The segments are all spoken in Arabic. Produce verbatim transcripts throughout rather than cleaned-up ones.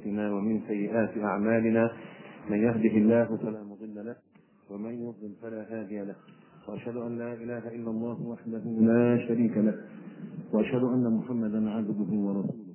أنفسنا ومن سيئات أعمالنا، من يهده الله فلا مضل له ومن يضلل فلا هادي له، وأشهد أن لا إله إلا الله وحده لا شريك له، وأشهد أن محمدا عبده ورسوله.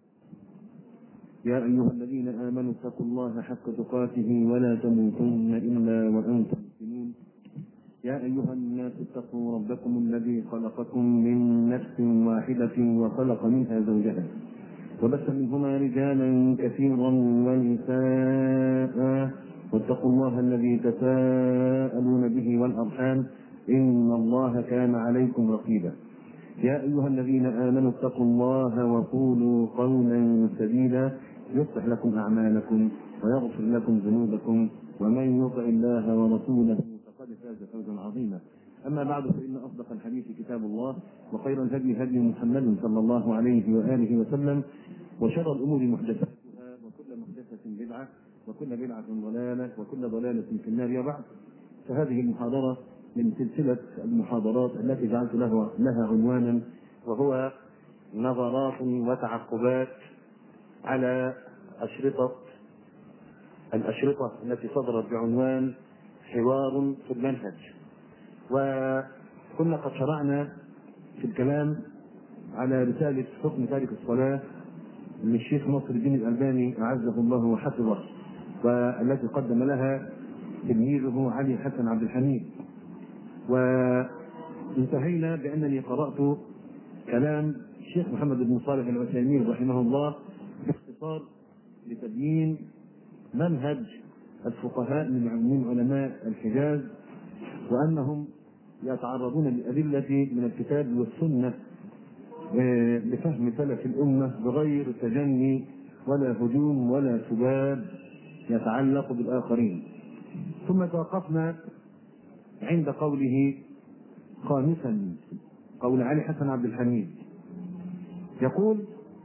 يا أيها الذين آمنوا اتقوا الله حق تقاته ولا تموتن إلا وأنتم مسلمون. يا أيها الناس اتقوا ربكم الذي خلقكم من نفس واحدة وخلق منها زوجها وبث منهما رجالا كثيرا ونساء، واتقوا الله الذي تساءلون به والأرحام إن الله كان عليكم رقيبا. يا أيها الذين آمنوا اتقوا الله وقولوا قولا سديدا يصلح لكم أعمالكم ويغفر لكم ذنوبكم، ومن يطع الله ورسوله فقد فاز فوزا عظيما. أما بعد، فإن أصدق الحديث كتاب الله، وخير الهدي هدي محمد صلى الله عليه وآله وسلم، وشر الأمور محدثاتها، وكل محدثة بدعة، وكل بدعة ضلالة، وكل ضلالة في النار. وبعد، فهذه المحاضرة من سلسلة المحاضرات التي جعلت له لها عنوانا، وهو نظرات وتعقبات على أشرطة الأشرطة التي صدرت بعنوان حوار في المنهج. وكنا قد شرعنا في الكلام على رسالة حكم تارك الصلاة للشيخ ناصر الدين الألباني أعزه الله وحفظه، والتي قدم لها تلميذه علي حسن عبد الحميد. وانتهينا بأنني قرأت كلام الشيخ محمد بن صالح العثيمين رحمه الله باختصار لتبيين منهج الفقهاء من علماء الحجاز، وأنهم يتعرضون للأدلة من الكتاب والسنة بفهم سلف الأمة بغير تجني ولا هجوم ولا سباب يتعلق بالآخرين. ثم توقفنا عند قوله خامسا، قول علي حسن عبد الحميد، يقول: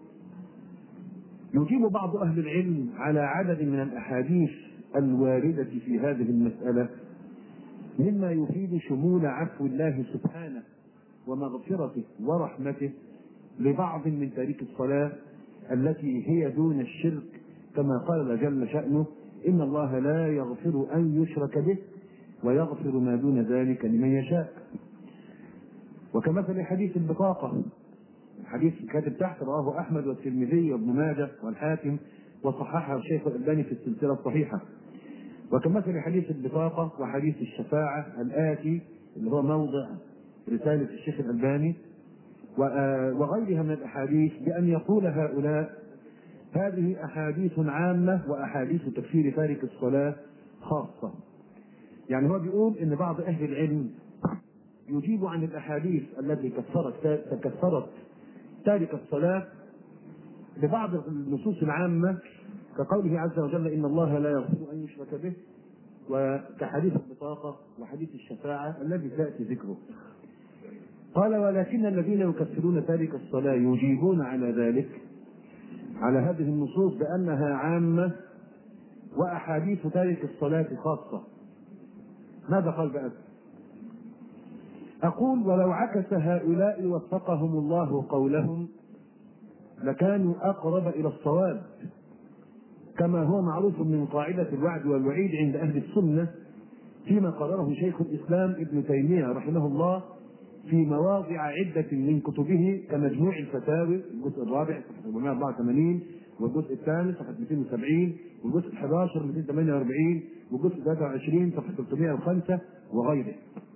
يجيب بعض أهل العلم على عدد من الأحاديث الواردة في هذه المسألة مما يفيد شمول عفو الله سبحانه ومغفرته ورحمته لبعض من تارك الصلاة التي هي دون الشرك، كما قال جل شأنه: إن الله لا يغفر أن يشرك به ويغفر ما دون ذلك لمن يشاء. وكمثل حديث البطاقة، حديث كاتب تحت رواه أحمد والترمذي وابن ماجه والحاكم وصححه الشيخ الألباني في السلسلة الصحيحة. وكمثل حديث البطاقة وحديث الشفاعة الآتي اللي هو موضع رسالة الشيخ الألباني وغيرها من الأحاديث، بأن يقول هؤلاء: هذه أحاديث عامة وأحاديث تكفير تارك الصلاة خاصة. يعني هو بيقول إن بعض أهل العلم يجيب عن الأحاديث التي كفرت تكفرت تارك الصلاة ببعض النصوص العامة، كقوله عز وجل: إن الله لا يغفر أن يشرك به، وكحديث البطاقة وحديث الشفاعة الذي سيأتي ذكره. قال: ولكن الذين يكفرون تارك الصلاة يجيبون على ذلك، على هذه النصوص، بأنها عامة وأحاديث تارك الصلاة خاصة. ماذا قال بقى؟ أقول: ولو عكس هؤلاء وفقهم الله قولهم لكانوا أقرب إلى الصواب، كما هو معروف من قاعدة الوعد والوعيد عند أهل السنة، فيما قرره شيخ الإسلام ابن تيمية رحمه الله في مواضع عدة من كتبه، كمجموع الفتاوي الجزء الرابع صفحة أربعمائة وأربعة وثمانين، والجزء الثالث صفحة مئتين وسبعين، والجزء الحادي عشر مئتين وثمانية وأربعين، والجزء الثالث والعشرين صفحة ثلاثمائة وخمسة، وغيره.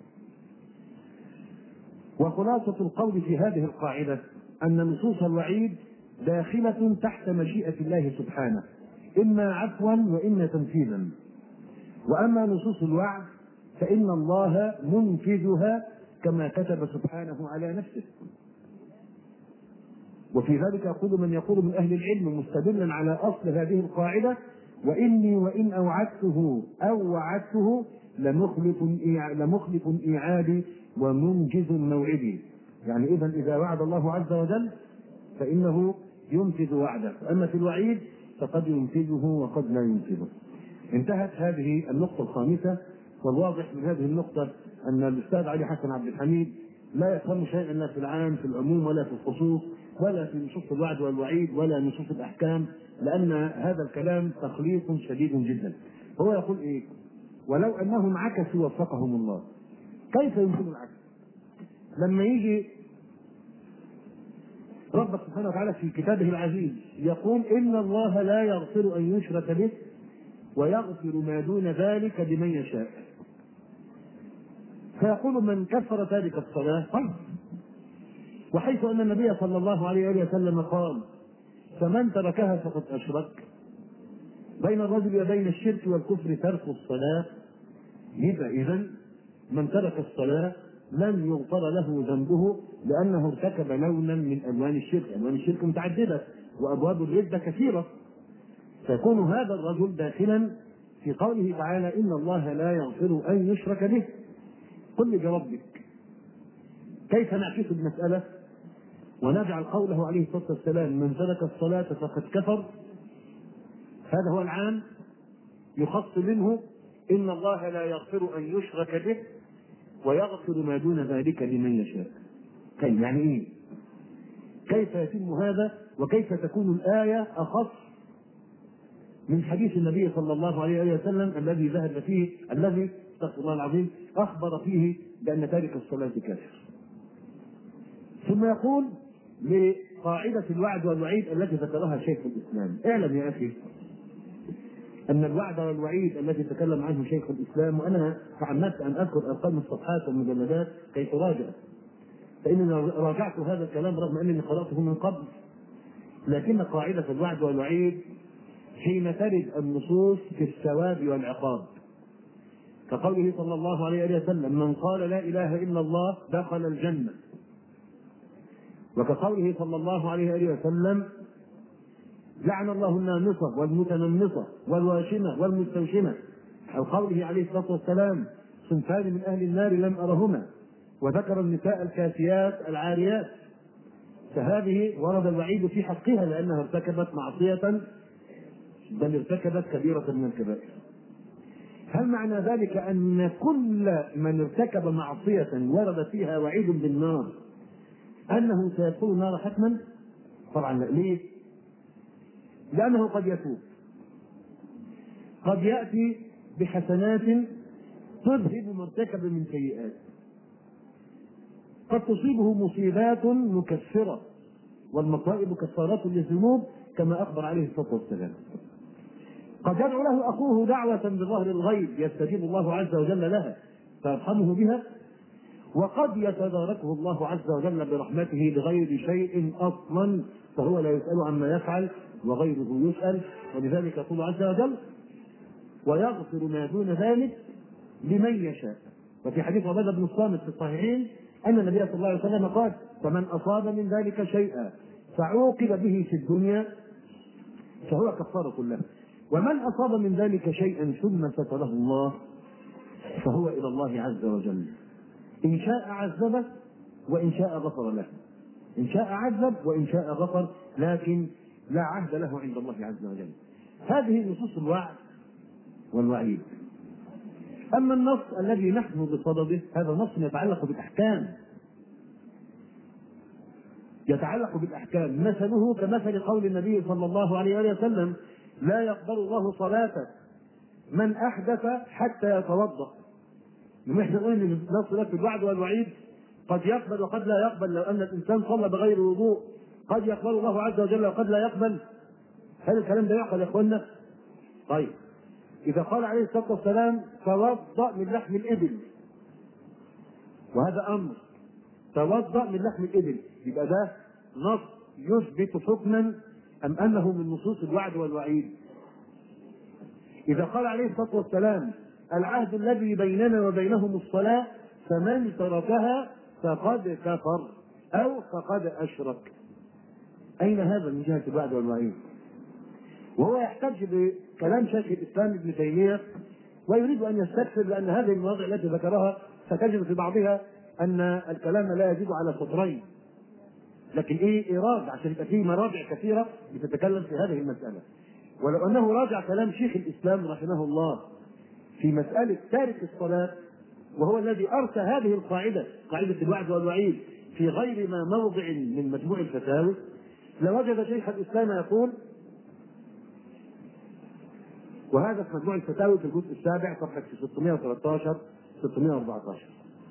وخلاصة القول في هذه القاعدة أن نصوص الوعيد داخلة تحت مشيئة الله سبحانه، إما عفوا وإما تنفيذا. وأما نصوص الوعد فإن الله منفذها كما كتب سبحانه على نفسه. وفي ذلك يقول من يقول من أهل العلم مستدلا على أصل هذه القاعدة: وإني وإن أوعدته أو وعدته لمخلف لمخلف إيعادي ومنجز موعدي. يعني إذن إذا وعد الله عز وجل فإنه ينفذ وعده، أما في الوعيد فقد ينفذه وقد لا ينفذه. انتهت هذه النقطة الخامسة. والواضح من هذه النقطة أن الأستاذ علي حسن عبد الحميد لا يفهم شيئا لا في العام في العموم ولا في الخصوص، ولا في نصوص الوعد والوعيد ولا نصوص الأحكام، لأن هذا الكلام تخليط شديد جدا. هو يقول إيه؟ ولو أنهم عكسوا وفقهم الله. كيف يمكن العكس؟ لما يجي ربك سبحانه وتعالى في كتابه العزيز يقول إن الله لا يغفر أن يشرك به ويغفر ما دون ذلك لمن يشاء، فيقول من كفر تارك الصلاة طيب، وحيث أن النبي صلى الله عليه وسلم قال فمن تركها فقد أشرك، بين الرجل وبين الشرك والكفر ترك الصلاة، يبقى إذن من ترك الصلاة لن يغفر له ذنبه لأنه ارتكب لونا من ألوان الشرك. ألوان الشرك متعددة وأبواب الردة كثيرة، فيكون هذا الرجل داخلا في قوله تعالى إن الله لا يغفر أن يشرك به. قل لي بربك كيف نعكس المسألة ونجعل قوله عليه الصلاة والسلام من ترك الصلاة فقد كفر، هذا هو العام، يخص منه إن الله لا يغفر أن يشرك به ويغفر ما دون ذلك لمن يشاء. كيف يعني إيه؟ كيف يتم هذا؟ وكيف تكون الآية أخص من حديث النبي صلى الله عليه وسلم الذي ذهب فيه الذي استغفر الله العظيم أخبر فيه بأن تارك الصلاة كافر؟ ثم يقول لقاعدة الوعد والوعيد التي ذكرها شيخ الإسلام، اعلم يا أخي أن الوعد والوعيد التي تكلم عنه شيخ الإسلام، وأنا تعمدت أن أذكر أرقام الصفحات والمجلدات كي تراجع، فإنني راجعت هذا الكلام رغم أنني قرأته من قبل، لكن قاعدة الوعد والوعيد حين ترد النصوص في الثواب والعقاب، كقوله صلى الله عليه وسلم من قال لا إله إلا الله دخل الجنة، وكقوله صلى الله عليه وسلم لعن الله النامصة والمتنمصة والواشمة والمستوشمة، أو قوله عليه الصلاة والسلام صنفان من أهل النار لم أرهما، وذكر النساء الكاسيات العاريات، فهذه ورد الوعيد في حقها لأنها ارتكبت معصية بل ارتكبت كبيرة من الكبائر. هل معنى ذلك أن كل من ارتكب معصية ورد فيها وعيد بالنار أنه سيدخل النار حتما؟ طبعا لا. ليه؟ لأنه قد يتوب، قد يأتي بحسنات تذهب ما ارتكب من سيئات، قد تصيبه مصيبات مكفرة، والمصائب كفارات للذنوب كما أخبر عليه الصلاة والسلام. قد يدعو له أخوه دعوة بظهر الغيب يستجيب الله عز وجل لها فيرحمه بها، وقد يتداركه الله عز وجل برحمته بغير شيء أصلا، فهو لا يسأل عما يفعل وغيره يسأل، ولذلك يقول عز وجل ويغفر ما دون ذلك لمن يشاء. وفي حديث عبادة بن الصامت في الصحيحين أن النبي صلى الله عليه وسلم قال فمن أصاب من ذلك شيئا فعوقب به في الدنيا فهو كفارة له، ومن أصاب من ذلك شيئا ثم ستره الله فهو إلى الله عز وجل، إن شاء عذبه وإن شاء غفر له، إن شاء عذب وإن شاء غفر، لكن لا عهد له عند الله عز وجل. هذه نصوص الوعد والوعيد. أما النص الذي نحن بصدده هذا نص يتعلق بالأحكام، يتعلق بالأحكام، مثله كمثل قول النبي صلى الله عليه وسلم لا يقبل الله صلاة من أحدث حتى يتوضأ. نحن نقول ان نص في الوعد والوعيد قد يقبل وقد لا يقبل، لو ان الانسان صلى بغير وضوء قد يقبل الله عز وجل وقد لا يقبل. هل الكلام ده يعقل يا اخوانا؟ طيب اذا قال عليه الصلاه والسلام توضأ من لحم الابل، وهذا امر، توضأ من لحم الابل، يبقى ده نص يثبت حكما ام انه من نصوص الوعد والوعيد؟ اذا قال عليه الصلاه والسلام العهد الذي بيننا وبينهم الصلاة فمن تركها فقد كفر أو فقد أشرك، أين هذا من جهة الوعد والوعيد؟ وهو يحتج بكلام شيخ الإسلام ابن تيمية ويريد أن يستكثر، لأن هذه المواضع التي ذكرها ستجد في بعضها أن الكلام لا يزيد على سطرين، لكن إيه إيراد عشان يبقى فيه مراجع كثيرة بتتكلم في هذه المسألة. ولو أنه راجع كلام شيخ الإسلام رحمه الله في مسألة تارك الصلاة، وهو الذي أرسى هذه القاعدة، قاعدة الوعد والوعيد، في غير ما موضع من مجموع الفتاوي لوجد شيخ الإسلام يقول، وهذا في مجموع الفتاوي في الجزء السابع صفحة ستمائة وثلاثة عشر ستمائة وأربعة عشر: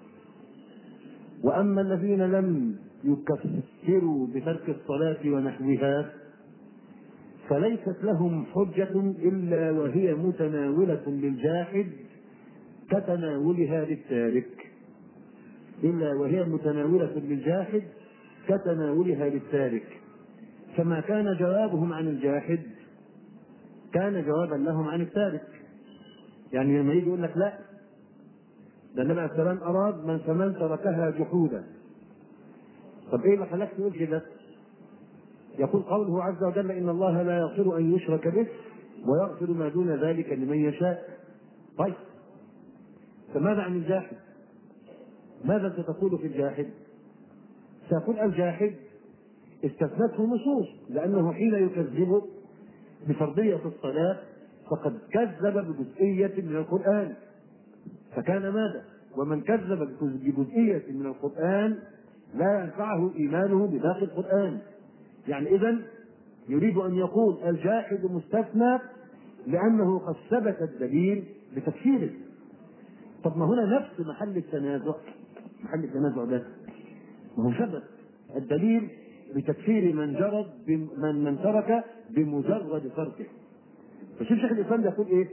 وأما الذين لم يكفروا بترك الصلاة ونحوها فليست لهم حجة إلا وهي متناولة للجاحد كتناولها للتارك إلا وهي متناولة للجاحد كتناولها للتارك فما كان جوابهم عن الجاحد كان جوابا لهم عن التارك. يعني لما يجي يقول لك لا، ده النبي عليه السلام أراد من فمن تركها جحودا، طب إيه اللي خلاك تقول كده؟ يقول قوله عز وجل: إن الله لا يغفر أن يشرك به ويغفر ما دون ذلك لمن يشاء. طيب فماذا عن الجاحد؟ ماذا ستقول في الجاحد؟ سيقول الجاحد استثنته نصوص، لأنه حين يكذب بفرضية الصلاة فقد كذب بجزئية من القرآن، فكان ماذا؟ ومن كذب بجزئية من القرآن لا ينفعه إيمانه بباقي القرآن. يعني إذن يريد أن يقول الجاحد مستثنى لأنه قد ثبت الدليل بتكفيره. طب ما هنا نفس محل التنازع، محل التنازع ده ما هو ثبت الدليل بتكفير من جرد من من ترك بمجرد تركه. فشوف شيخ الإسلام يقول إيه؟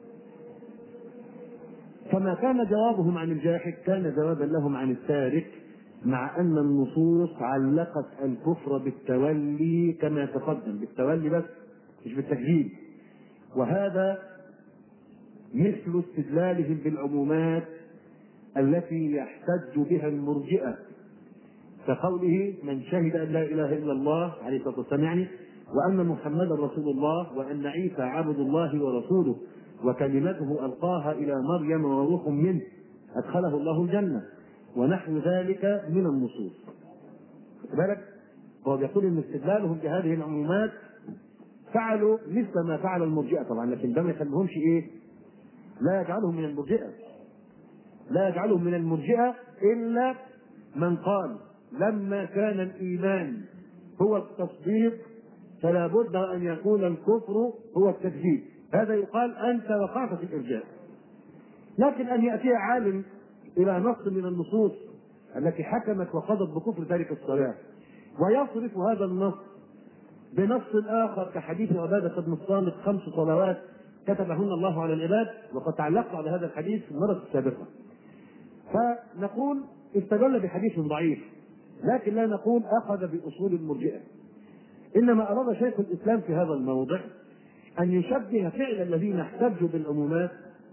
فما كان جوابهم عن الجاحد كان جوابا لهم عن التارك، مع أن النصوص علقت الكفر بالتولي كما تقدم، بالتولي بس مش بالتكذيب، وهذا مثل استدلالهم بالعمومات التي يحتج بها المرجئة كقوله من شهد أن لا إله إلا الله عليه الصلاة والسلام، يعني وأن محمدا رسول الله وأن عيسى عبد الله ورسوله وكلمته ألقاها إلى مريم وروح منه أدخله الله الجنة ونحو ذلك من النصوص. خد بالك، هو بيقول ان استدلالهم بهذه العمومات فعلوا مثل ما فعل المرجئة طبعا، لكن ده ما يخليهمش ايه؟ لا يجعلهم من المرجئة، لا يجعلهم من المرجئة الا من قال لما كان الايمان هو التصديق فلا بد ان يكون الكفر هو التكذيب، هذا يقال انت وقعت في الارجاء. لكن ان ياتي عالم الى نص من النصوص التي حكمت وقضت بكفر تارك الصلاة ويصرف هذا النص بنص آخر كحديث عبادة بن الصامت خمس صلوات كتبهن الله على العباد، وقد تعلقت على هذا الحديث في المرة السابقة، فنقول استدل بحديث ضعيف، لكن لا نقول أخذ بأصول المرجئة. إنما أراد شيخ الإسلام في هذا الموضع أن يشبه فعل الذين احتجوا بالعمومات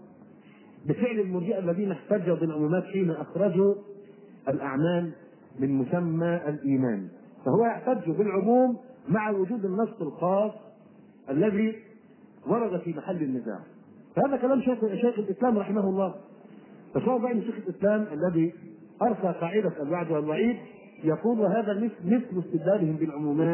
بفعل المرجئة الذين احتجوا بالعمومات حين أخرجوا الأعمال من مسمى الإيمان، فهو يحتج بالعموم مع وجود النص الخاص الذي ورد في محل النزاع. فهذا كلام شيخ, شيخ الإسلام رحمه الله. فهو بين شيخ الإسلام الذي أرسى قاعدة الوعد والوعيد يقول وهذا مثل استدلالهم بالعمومات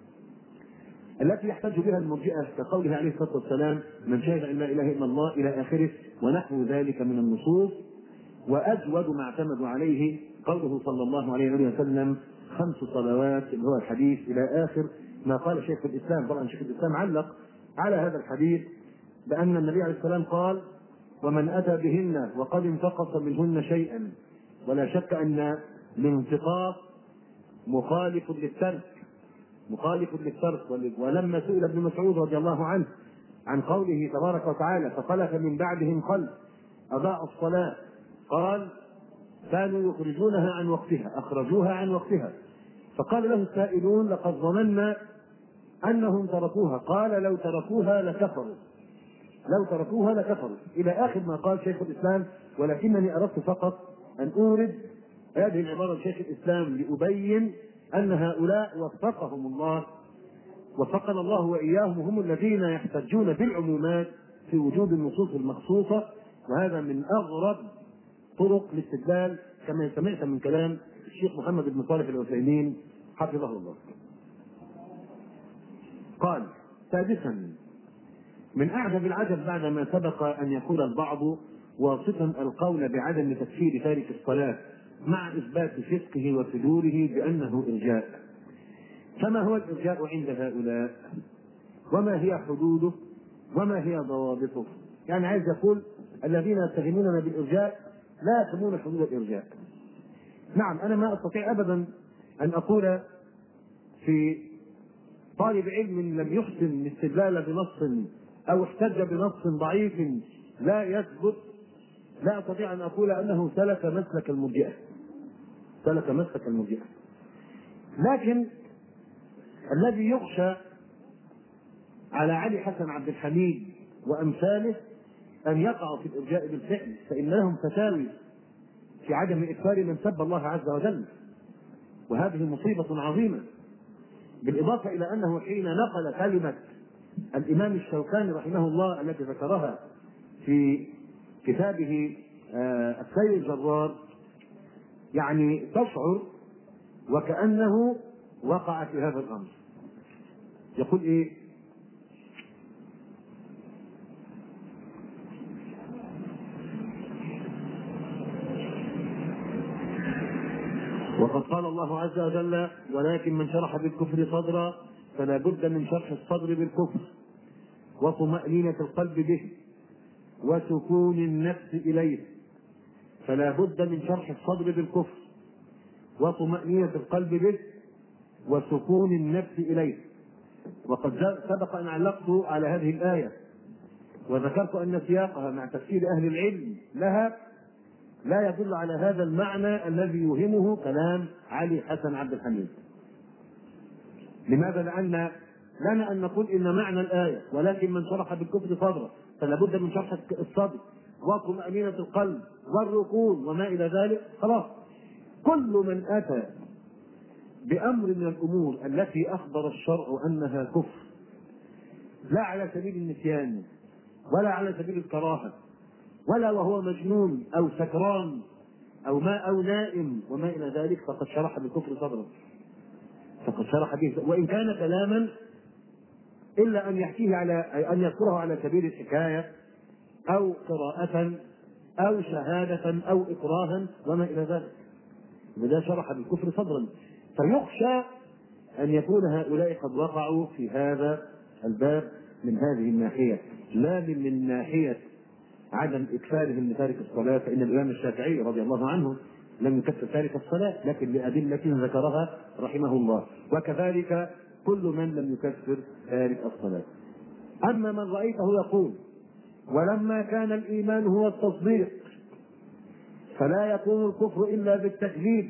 التي يحتج بها المرجئة كقوله عليه الصلاة والسلام من شهد أن لا إله إلا الله إلى آخره ونحو ذلك من النصوص. وأجود ما اعتمدوا عليه قوله صلى الله عليه وسلم خمس صلوات اللي هو الحديث إلى آخر ما قال شيخ الإسلام. طبعا شيخ الإسلام علق على هذا الحديث بأن النبي عليه السلام قال ومن أتى بهن وقد انتقص منهن شيئا، ولا شك أن الانتقاص مخالف للترك مخالف للترك ولما سئل ابن مسعود رضي الله عنه عن قوله تبارك وتعالى فخلف من بعدهم خلف أضاعوا الصلاة، قال كانوا يخرجونها عن وقتها أخرجوها عن وقتها، فقال له السائلون لقد ظننا أنهم تركوها، قال لو تركوها لكفروا لو تركوها لكفروا إلى آخر ما قال شيخ الإسلام. ولكنني أردت فقط أن أورد هذه العبارة شيخ الإسلام لأبين أن هؤلاء وفقهم الله وفقنا الله وإياهم هم الذين يحتجون بالعمومات في وجود النصوص المخصوصة، وهذا من أغرب طرق الاستدلال كما سمعت من كلام الشيخ محمد بن صالح العثيمين حفظه الله. قال سادسا من أعجب العجب بعدما سبق أن يقول البعض واصفا القول بعدم تكفير تارك الصلاة مع إثبات فسقه وفجوره بأنه إرجاء. فما هو الإرجاء عند هؤلاء؟ وما هي حدوده؟ وما هي ضوابطه؟ يعني عايز يقول الذين يتهموننا بالإرجاء لا يفهمون حدود الإرجاء. نعم، أنا ما أستطيع أبدا أن أقول في طالب علم لم يحسن الاستدلال بنص أو احتج بنص ضعيف لا يثبت، لا أستطيع أن أقول أنه سلك مسلك المرجئة سلك مسلك المرجئة لكن الذي يخشى على علي حسن عبد الحميد وأمثاله أن يقعوا في الإرجاء بالفعل، فإن لهم فتاوي في عدم إكفار من سب الله عز وجل، وهذه مصيبة عظيمة. بالإضافة إلى أنه حين نقل كلمة الإمام الشوكاني رحمه الله التي ذكرها في كتابه السير الجرار، يعني تشعر وكأنه وقع في هذا الأمر. يقول إيه؟ وقد قال الله عز وجل: ولكن من شرح بالكفر صدرا فلا بد من شرح الصدر بالكفر وطمأنينة القلب به وسكون النفس إليه. فلا بد من شرح الصدر بالكفر وطمأنينة القلب به وسكون النفس إليه. وقد سبق أن علقت على هذه الآية وذكرت أن سياقها مع تفسير أهل العلم لها لا يدل على هذا المعنى الذي يوهمه كلام علي حسن عبد الحميد. لماذا؟ لأن لنا أن نقول إن معنى الآية ولكن من شرح بالكفر صدره فلا بد من شرح الصدر وطمأنينة القلب والركون وما إلى ذلك، خلاص كل من أتى بأمر من الأمور التي أخبر الشرع أنها كفر، لا على سبيل النسيان ولا على سبيل الكراهة ولا وهو مجنون أو سكران أو ما أو نائم وما إلى ذلك، فقد شرح بالكفر صدره فقد شرح به، وإن كان كلاما إلا أن يحكيه على أن يذكره على سبيل الحكاية أو قراءة أو شهادة أو إكراها وما إلى ذلك، وده شرح بالكفر صدرا. فيخشى أن يكون هؤلاء قد وقعوا في هذا الباب من هذه الناحية، لا من ناحية عدم إكفارهم لتارك الصلاة، فإن الإمام الشافعي رضي الله عنه لم يكفر تارك الصلاة لكن لأدلة ذكرها رحمه الله، وكذلك كل من لم يكفر تارك الصلاة. أما من رأيته يقول ولما كان الإيمان هو التصديق فلا يكون الكفر إلا بالتكذيب،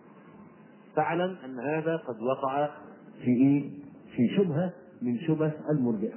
فاعلم أن هذا قد وقع في إيه؟ في شبهة من شبه المرجئة،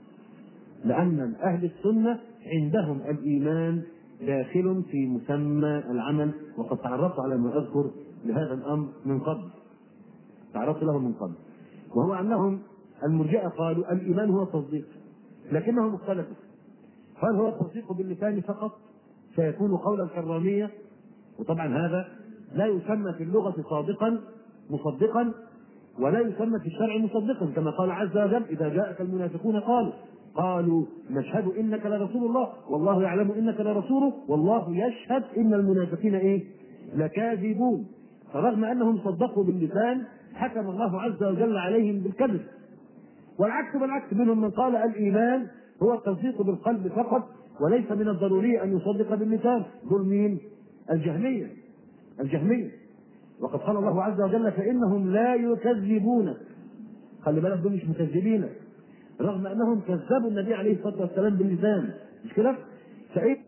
لأن أهل السنة عندهم الإيمان داخل في مسمى العمل، وقد تعرفت على ما أذكر لهذا الأمر من قبل تعرفت له من قبل وهو أنهم المرجئة قالوا الإيمان هو التصديق، لكنهم اختلفوا، هل هو التصديق باللسان فقط فيكون قولا كرامية، وطبعا هذا لا يسمى في اللغة صادقا مصدقا ولا يسمى في الشرع مصدقا، كما قال عز وجل: إذا جاءك المنافقون قالوا قالوا نشهد إنك لرسول الله والله يعلم إنك لرسوله والله يشهد إن المنافقين إيه؟ لكاذبون. فرغم أنهم صدقوا باللسان حكم الله عز وجل عليهم بالكذب، والعكس بالعكس، منهم من قال الإيمان هو التصديق بالقلب فقط وليس من الضروري أن يصدق باللسان. دول مين؟ الجهمية الجهمية وقد قال الله عز وجل: فإنهم لا يكذبونك. خلي بالك، دول مش مكذبين رغم أنهم كذبوا النبي عليه الصلاة والسلام باللسان، مش كده؟ فإيه؟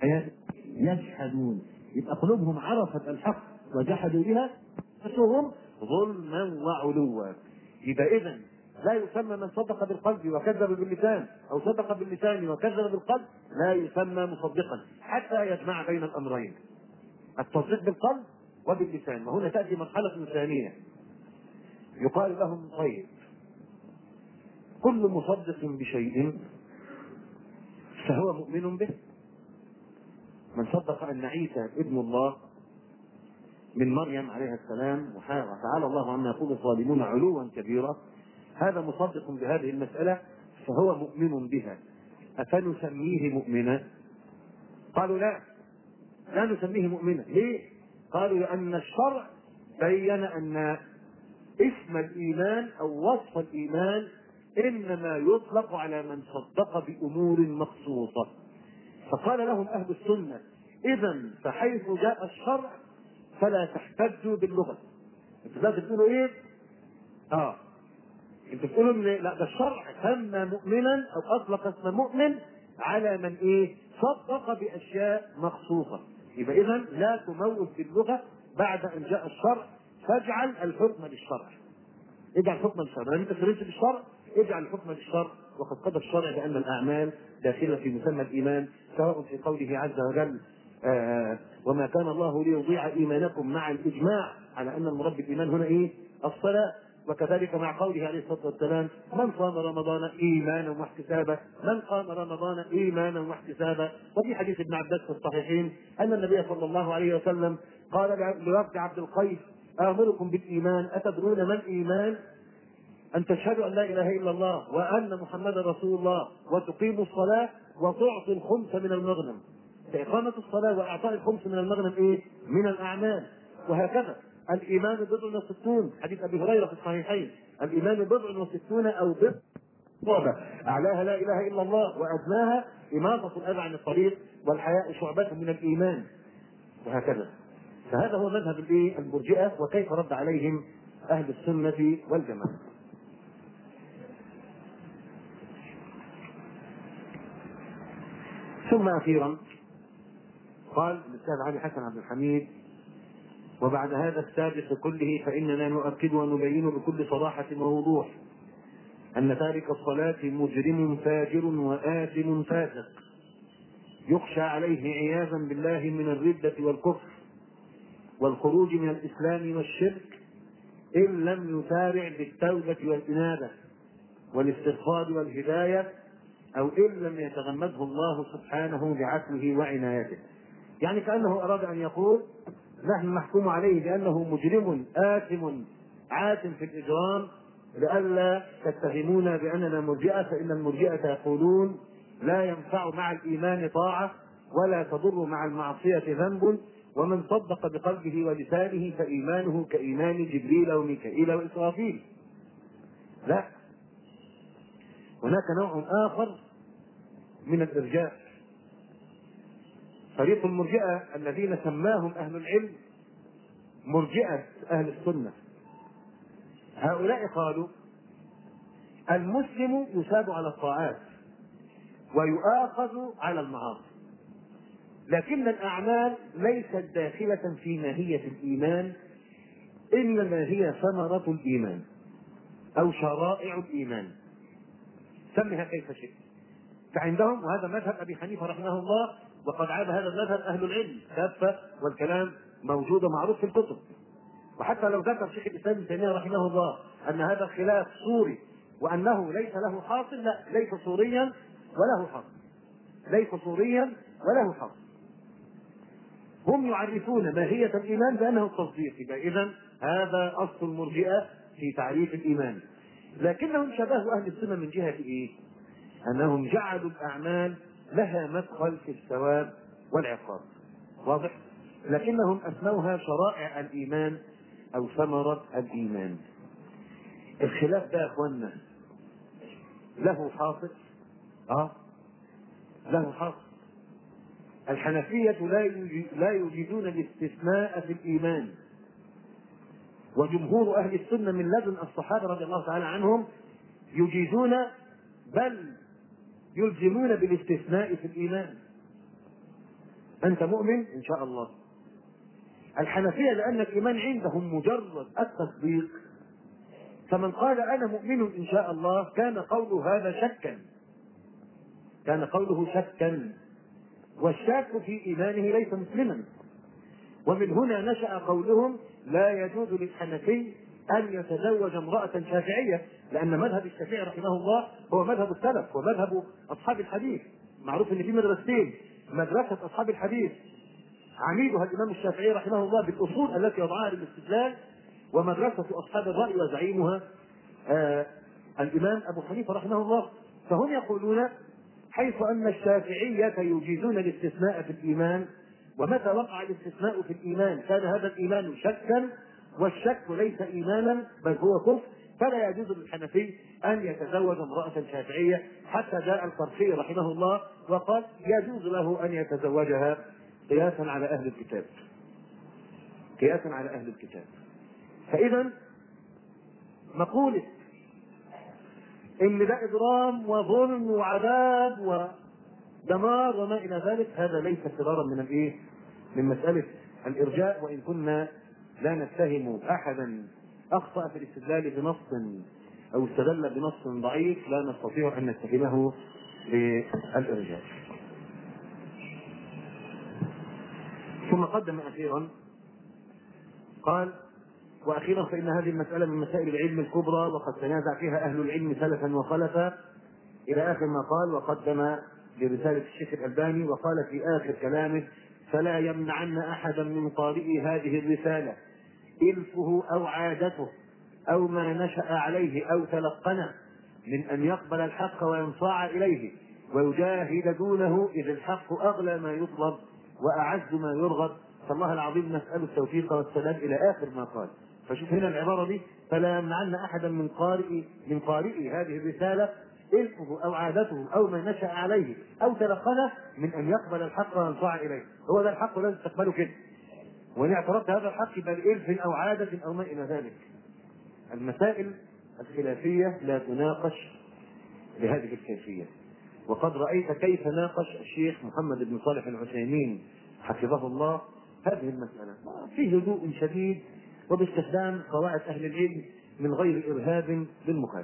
يجحدون، يبقى قلوبهم عرفت الحق وجحدوا بها أنفسهم ظلما وعلوا. يبقى إذن لا يسمى من صدق بالقلب وكذب باللسان أو صدق باللسان وكذب بالقلب لا يسمى مصدقا حتى يجمع بين الأمرين، التصديق بالقلب وباللسان. وهنا تأتي مرحلة ثانية يقال لهم: طيب، كل مصدق بشيء فهو مؤمن به. من صدق أن عيسى ابن الله من مريم عليه السلام وتعالى الله عما يقول الظالمون علوا كبيرا، هذا مصدق بهذه المسألة فهو مؤمن بها. أفنسميه مؤمنا؟ قالوا لا لا نسميه مؤمنا. ليه؟ قالوا لأن الشرع بين أن اسم الإيمان أو وصف الإيمان إنما يطلق على من صدق بأمور مخصوصة. فقال لهم أهل السنة: إذا فحيث جاء الشرع فلا تحتجوا باللغة. انتوا لازم تقولوا إيه؟ آه انتوا بتقولوا إن لا، ده الشرع سمى مؤمنا أو أطلق اسم مؤمن على من إيه؟ صدق بأشياء مخصوصة. يبقى إذا لا تموت باللغة بعد أن جاء الشرع، فاجعل الحكم للشرع. اجعل الحكم للشرع، لأن أنت سررت بالشرع اجعل الحكم للشرع. وقد قضى الشرع بأن الأعمال داخلة في مسمى الإيمان، سواء في قوله عز وجل: آه وما كان الله ليضيع إيمانكم، مع الإجماع على أن المراد بالإيمان هنا إيه؟ الصلاة. وكذلك مع قوله عليه الصلاة والسلام: من صام رمضان إيمانا واحتسابا، من قام رمضان إيمانا واحتسابا. وفي حديث ابن عباس في الصحيحين أن النبي صلى الله عليه وسلم قال لوفد عبد القيس: آمركم بالإيمان، أتدرون ما الإيمان؟ أن تشهدوا أن لا إله إلا الله وأن محمدا رسول الله وتقيموا الصلاة وتعطوا الخمس من المغنم. فإقامة الصلاة وإعطاء الخمس من المغنم إيه؟ من الأعمال. وهكذا الإيمان بضع وستون، حديث أبي هريرة في الصحيحين: الإيمان بضع وستون أو بضع، أعلاها لا إله إلا الله وأدناها إماطة الأذى عن الطريق، والحياء شعبة من الإيمان. وهكذا. فهذا هو مذهب المرجئة، وكيف رد عليهم أهل السنة والجماعة. ثم أخيرا قال الأستاذ علي حسن عبد الحميد: وبعد هذا السادس كله فإننا نؤكد ونبين بكل صراحة ووضوح أن تارك الصلاة مجرم فاجر وآثم فاسق، يخشى عليه عياذا بالله من الردة والكفر والخروج من الإسلام والشرك، إن لم يسارع بالتوبة والإنابة والاستغفار والهداية، أو إن لم يتغمده الله سبحانه بعفوه وعنايته. يعني كأنه أراد أن يقول: نحن نحكم عليه بأنه مجرم آثم عاتم في الإجرام، لئلا تتهمونا بأننا مرجئة، فإن المرجئة يقولون: لا ينفع مع الإيمان طاعة ولا تضر مع المعصية ذنب، ومن صدق بقلبه ولسانه فإيمانه كإيمان جبريل وميكائيل وإسرافيل. لا، هناك نوع آخر من الإرجاء. فريق المرجئة الذين سماهم أهل العلم مرجئة أهل السنة، هؤلاء قالوا: المسلم يثاب على الطاعات ويؤاخذ على المعاصي، لكن الأعمال ليست داخلة في ماهية الإيمان، إنما هي ثمرة الإيمان أو شرائع الإيمان، سمها كيف شئت. فعندهم، وهذا مذهب أبي حنيفة رحمه الله، وقد عاد هذا المذهب أهل العلم كافة، والكلام موجود معروف في الكتب. وحتى لو ذكر شيخ الإسلام ابن تيمية رحمه الله أن هذا خلاف صوري وأنه ليس له حاصل، لا، ليس صوريا وله حاصل، ليس صوريا وله حاصل. هم يعرفون ماهية الإيمان بأنه التصديق. إذن هذا أصل المرجئة في تعريف الإيمان. لكنهم شبهوا أهل السنة من جهة إيه؟ أنهم جعلوا الأعمال لها مدخل في الثواب والعقاب، واضح؟ لكنهم أسموها شرائع الإيمان أو ثمرة الإيمان. الخلاف ده يا أخوانا له حاصل؟ آه له حاصل. الحنفية لا يوجدون الاستثناء في الإيمان، وجمهور أهل السنة من لدن الصحابة رضي الله تعالى عنهم يجيزون بل يلزمون بالاستثناء في الإيمان. أنت مؤمن إن شاء الله. الحنفية لأن الإيمان عندهم مجرد التصديق، فمن قال أنا مؤمن إن شاء الله كان قوله هذا شكا، كان قوله شكا، والشاك في إيمانه ليس مسلما. ومن هنا نشأ قولهم: لا يجوز للحنفي أن يتزوج امرأة شافعية، لأن مذهب الشافعي رحمه الله هو مذهب السلف ومذهب أصحاب الحديث. معروف أن في مدرستين: مدرسة أصحاب الحديث عميدها الإمام الشافعي رحمه الله بالأصول التي وضعها للاستدلال، ومدرسة أصحاب الرأي وزعيمها آه الإمام أبو حنيفة رحمه الله. فهم يقولون: حيث أن الشافعية يجيزون الاستثناء في الإيمان، ومتى وقع الاستثناء في الإيمان كان هذا الإيمان شكا، والشك ليس إيمانا بل هو كفر، فلا يجوز للحنفي أن يتزوج امرأة شافعية، حتى جاء القرشي رحمه الله وقال يجوز له أن يتزوجها قياسا على أهل الكتاب، قياسا على أهل الكتاب. فإذا مقولة إن ده إجرام وظلم وعذاب ودمار وما إلى ذلك هذا ليس فرارا من الإيه؟ من مسألة الإرجاء، وإن كنا لا نتهم أحدا أخطأ في الاستدلال بنص أو استدل بنص ضعيف لا نستطيع أن نتهمه بالإرجاء. ثم قدم أخيرا قال: وأخيرا فإن هذه المسألة من مسائل العلم الكبرى وقد تنازع فيها أهل العلم سلفا وخلفا، إلى آخر ما قال. وقدم برسالة الشيخ الألباني وقال في آخر كلامه: فلا يمنعن أحدا من قارئ هذه الرسالة إلفه أو عادته أو ما نشأ عليه أو تلقنه من أن يقبل الحق وينصاع إليه ويجاهد دونه، إذ الحق أغلى ما يطلب وأعز ما يرغب، فالله العظيم نسأل التوفيق والسلام، إلى آخر ما قال. فشوف هنا العبارة دي: فلا يمنعن أحدا من قارئ من قارئ هذه الرسالة إلفه أو عادته أو ما نشأ عليه أو تلقنه من أن يقبل الحق وينصاع إليه. هو ده الحق لازم تقبله كده، وإن اعترضت هذا الحق بل إلف أو عادة أو ما إلى ذلك. المسائل الخلافية لا تناقش بهذه الكيفية، وقد رأيت كيف ناقش الشيخ محمد بن صالح العثيمين حفظه الله هذه المسألة في هدوء شديد وباستخدام قواعد أهل العلم من غير إرهاب للمخالف.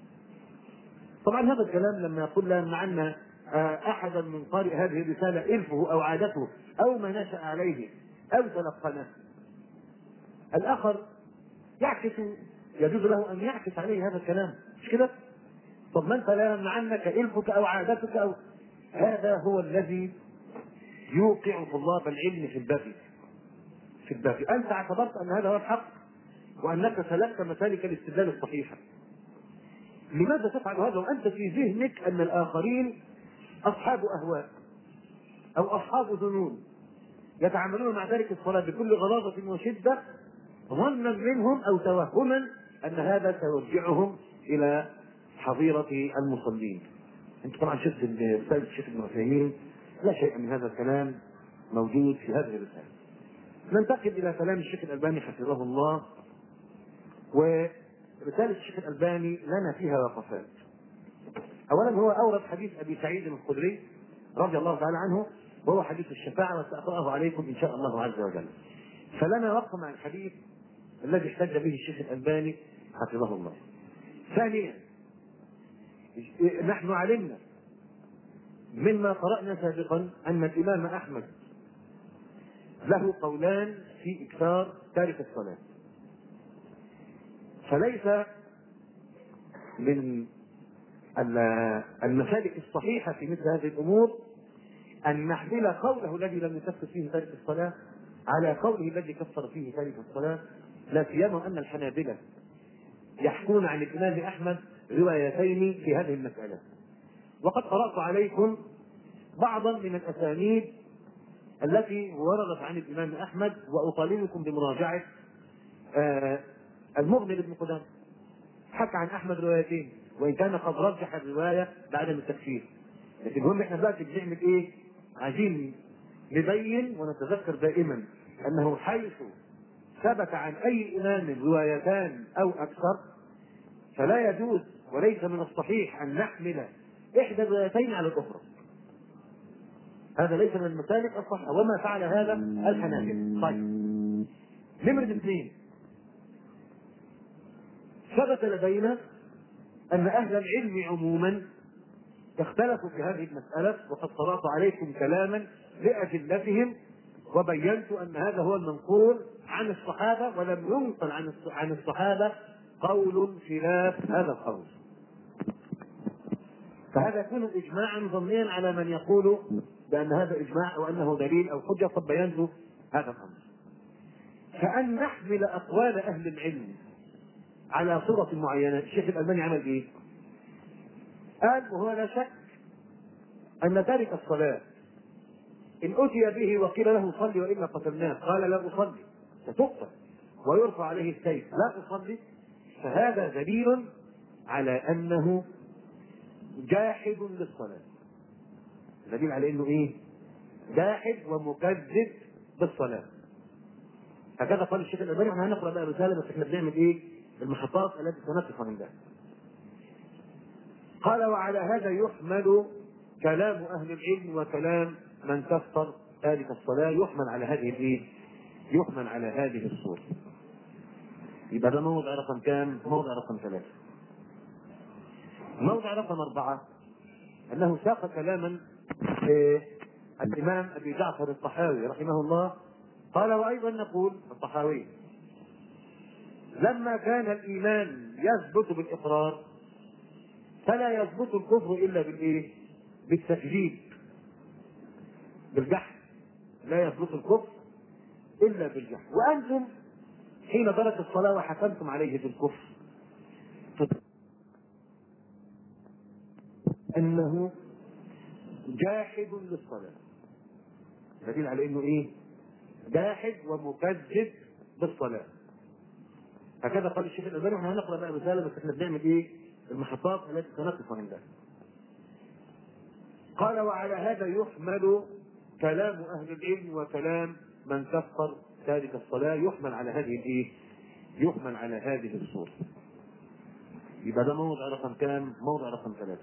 طبعا هذا الكلام لما يقول لا يمنعن أحدا من قارئ هذه الرسالة إلفه أو عادته أو ما نشأ عليه أو تلقنه، الآخر يعكس، يجوز له أن يعكس عليه هذا الكلام، مش كده؟ طب ما أنت لا يمنعنك إلفك أو عادتك أو هذا هو الذي يوقع طلاب العلم في البغي في البغي. أنت اعتبرت أن هذا هو الحق وأنك سلكت مسالك الاستدلال الصحيحة. لماذا تفعل هذا وأنت في ذهنك أن الآخرين أصحاب أهواء أو أصحاب ذنون يتعاملون مع ذلك الصلاة بكل غلاظة وشدة، ظنا منهم أو توهما أن هذا سيرجعهم إلى حظيرة المصلين؟ أنت طبعا شفت رسالة الشيخ ابن عثيمين، لا شيء من هذا الكلام موجود في هذه الرسالة. ننتقل إلى كلام الشيخ الألباني حفظه الله. ورسالة الشيخ الألباني لنا فيها وقفات. أولا هو أورد حديث أبي سعيد الخدري رضي الله تعالى عنه، وهو حديث الشفاعة، وسأقرأه عليكم إن شاء الله عز وجل. فلنا وقف مع الحديث الذي احتج به الشيخ الألباني حفظه الله. ثانيا نحن علمنا مما قرأنا سابقا أن الإمام أحمد له قولان في إكثار تارك الصلاة، فليس من المسالك الصحيحة في مثل هذه الأمور أن نحمل قوله الذي لم يكفر فيه تارك الصلاة على قوله الذي كفر فيه تارك الصلاة، لا سيما أن الحنابلة يحكون عن الإمام أحمد روايتين في هذه المسألة. وقد قرأت عليكم بعضا من الأسانيد التي وردت عن الإمام أحمد، وأطالبكم بمراجعة آه المغني بن قدامة. حكى عن أحمد روايتين وإن كان قد رجح الرواية بعدم التكفير، لكن هم احنا دلوقتي بنعمل إيه؟ عايزين نبين ونتذكر دائما أنه حيث ثبت عن أي إمام روايتان أو أكثر فلا يجوز وليس من الصحيح أن نحمل إحدى الروايتين على الأخرى. هذا ليس من المسالك الصحيحة، وما فعل هذا الحنابلة. طيب، نمرة اثنين، ثبت لدينا أن أهل العلم عموما اختلفوا في هذه المسألة، وقد قرأت عليكم كلاما لأدلتهم وبينت أن هذا هو المنقول عن الصحابة، ولم ينقل عن الصحابة قول خلاف هذا القول. فهذا يكون إجماعا ظنيا على من يقول بأن هذا إجماع أو أنه دليل أو حجة، قد بينت هذا الأمر. فأن نحمل أقوال أهل العلم على صورة معينة، الشيخ الألباني عمل إيه؟ قال وهو لا شك أن تارك الصلاة إن أتي به وقيل له صلي وإلا قتلناه قال لا أصلي ستقتل ويرفع عليه السيف لا أصلي، فهذا دليل على أنه جاحد للصلاة. دليل على أنه إيه؟ جاحد ومكذب بالصلاة. هكذا قال الشيخ الألباني. احنا هنقرأ بقى رسالة بس احنا بنعمل إيه؟ المحطات التي سنقف عندها. قال وعلى هذا يحمل كلام أهل العلم وكلام من كفر تارك الصلاة، يحمل على هذه الإيه؟ يحمل على هذه الصورة. يبقى ده موضع رقم كام؟ موضع رقم ثلاثة. موضع رقم أربعة أنه ساق كلاما الإمام أبي جعفر الطحاوي رحمه الله. قال وأيضا نقول الطحاوي لما كان الإيمان يثبت بالإقرار فلا يثبت الكفر إلا بالإيه؟ بالتكذيب بالجحد. لا يثبت الكفر إلا بالجحد. وأنتم حين ترك الصلاة وحكمتم عليه بالكفر أنه جاحد للصلاة. دليل على أنه إيه؟ جاحد ومكذب بالصلاة. هكذا قال الشيخ الألباني. احنا هنقرأ بقى رسالة بس احنا بنعمل إيه؟ المحطات التي سنقف عندها. قال وعلى هذا يحمل كلام أهل العلم وكلام من كفر تارك الصلاة، يحمل على هذه الإيه؟ يحمل على هذه الصورة. يبقى ده موضع رقم كام؟ موضع رقم ثلاثة.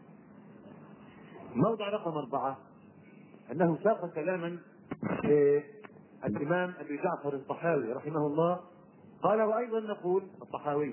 موضع رقم أربعة أنه ساق كلاما الإمام أبي جعفر الطحاوي رحمه الله. قال وأيضا نقول الطحاوي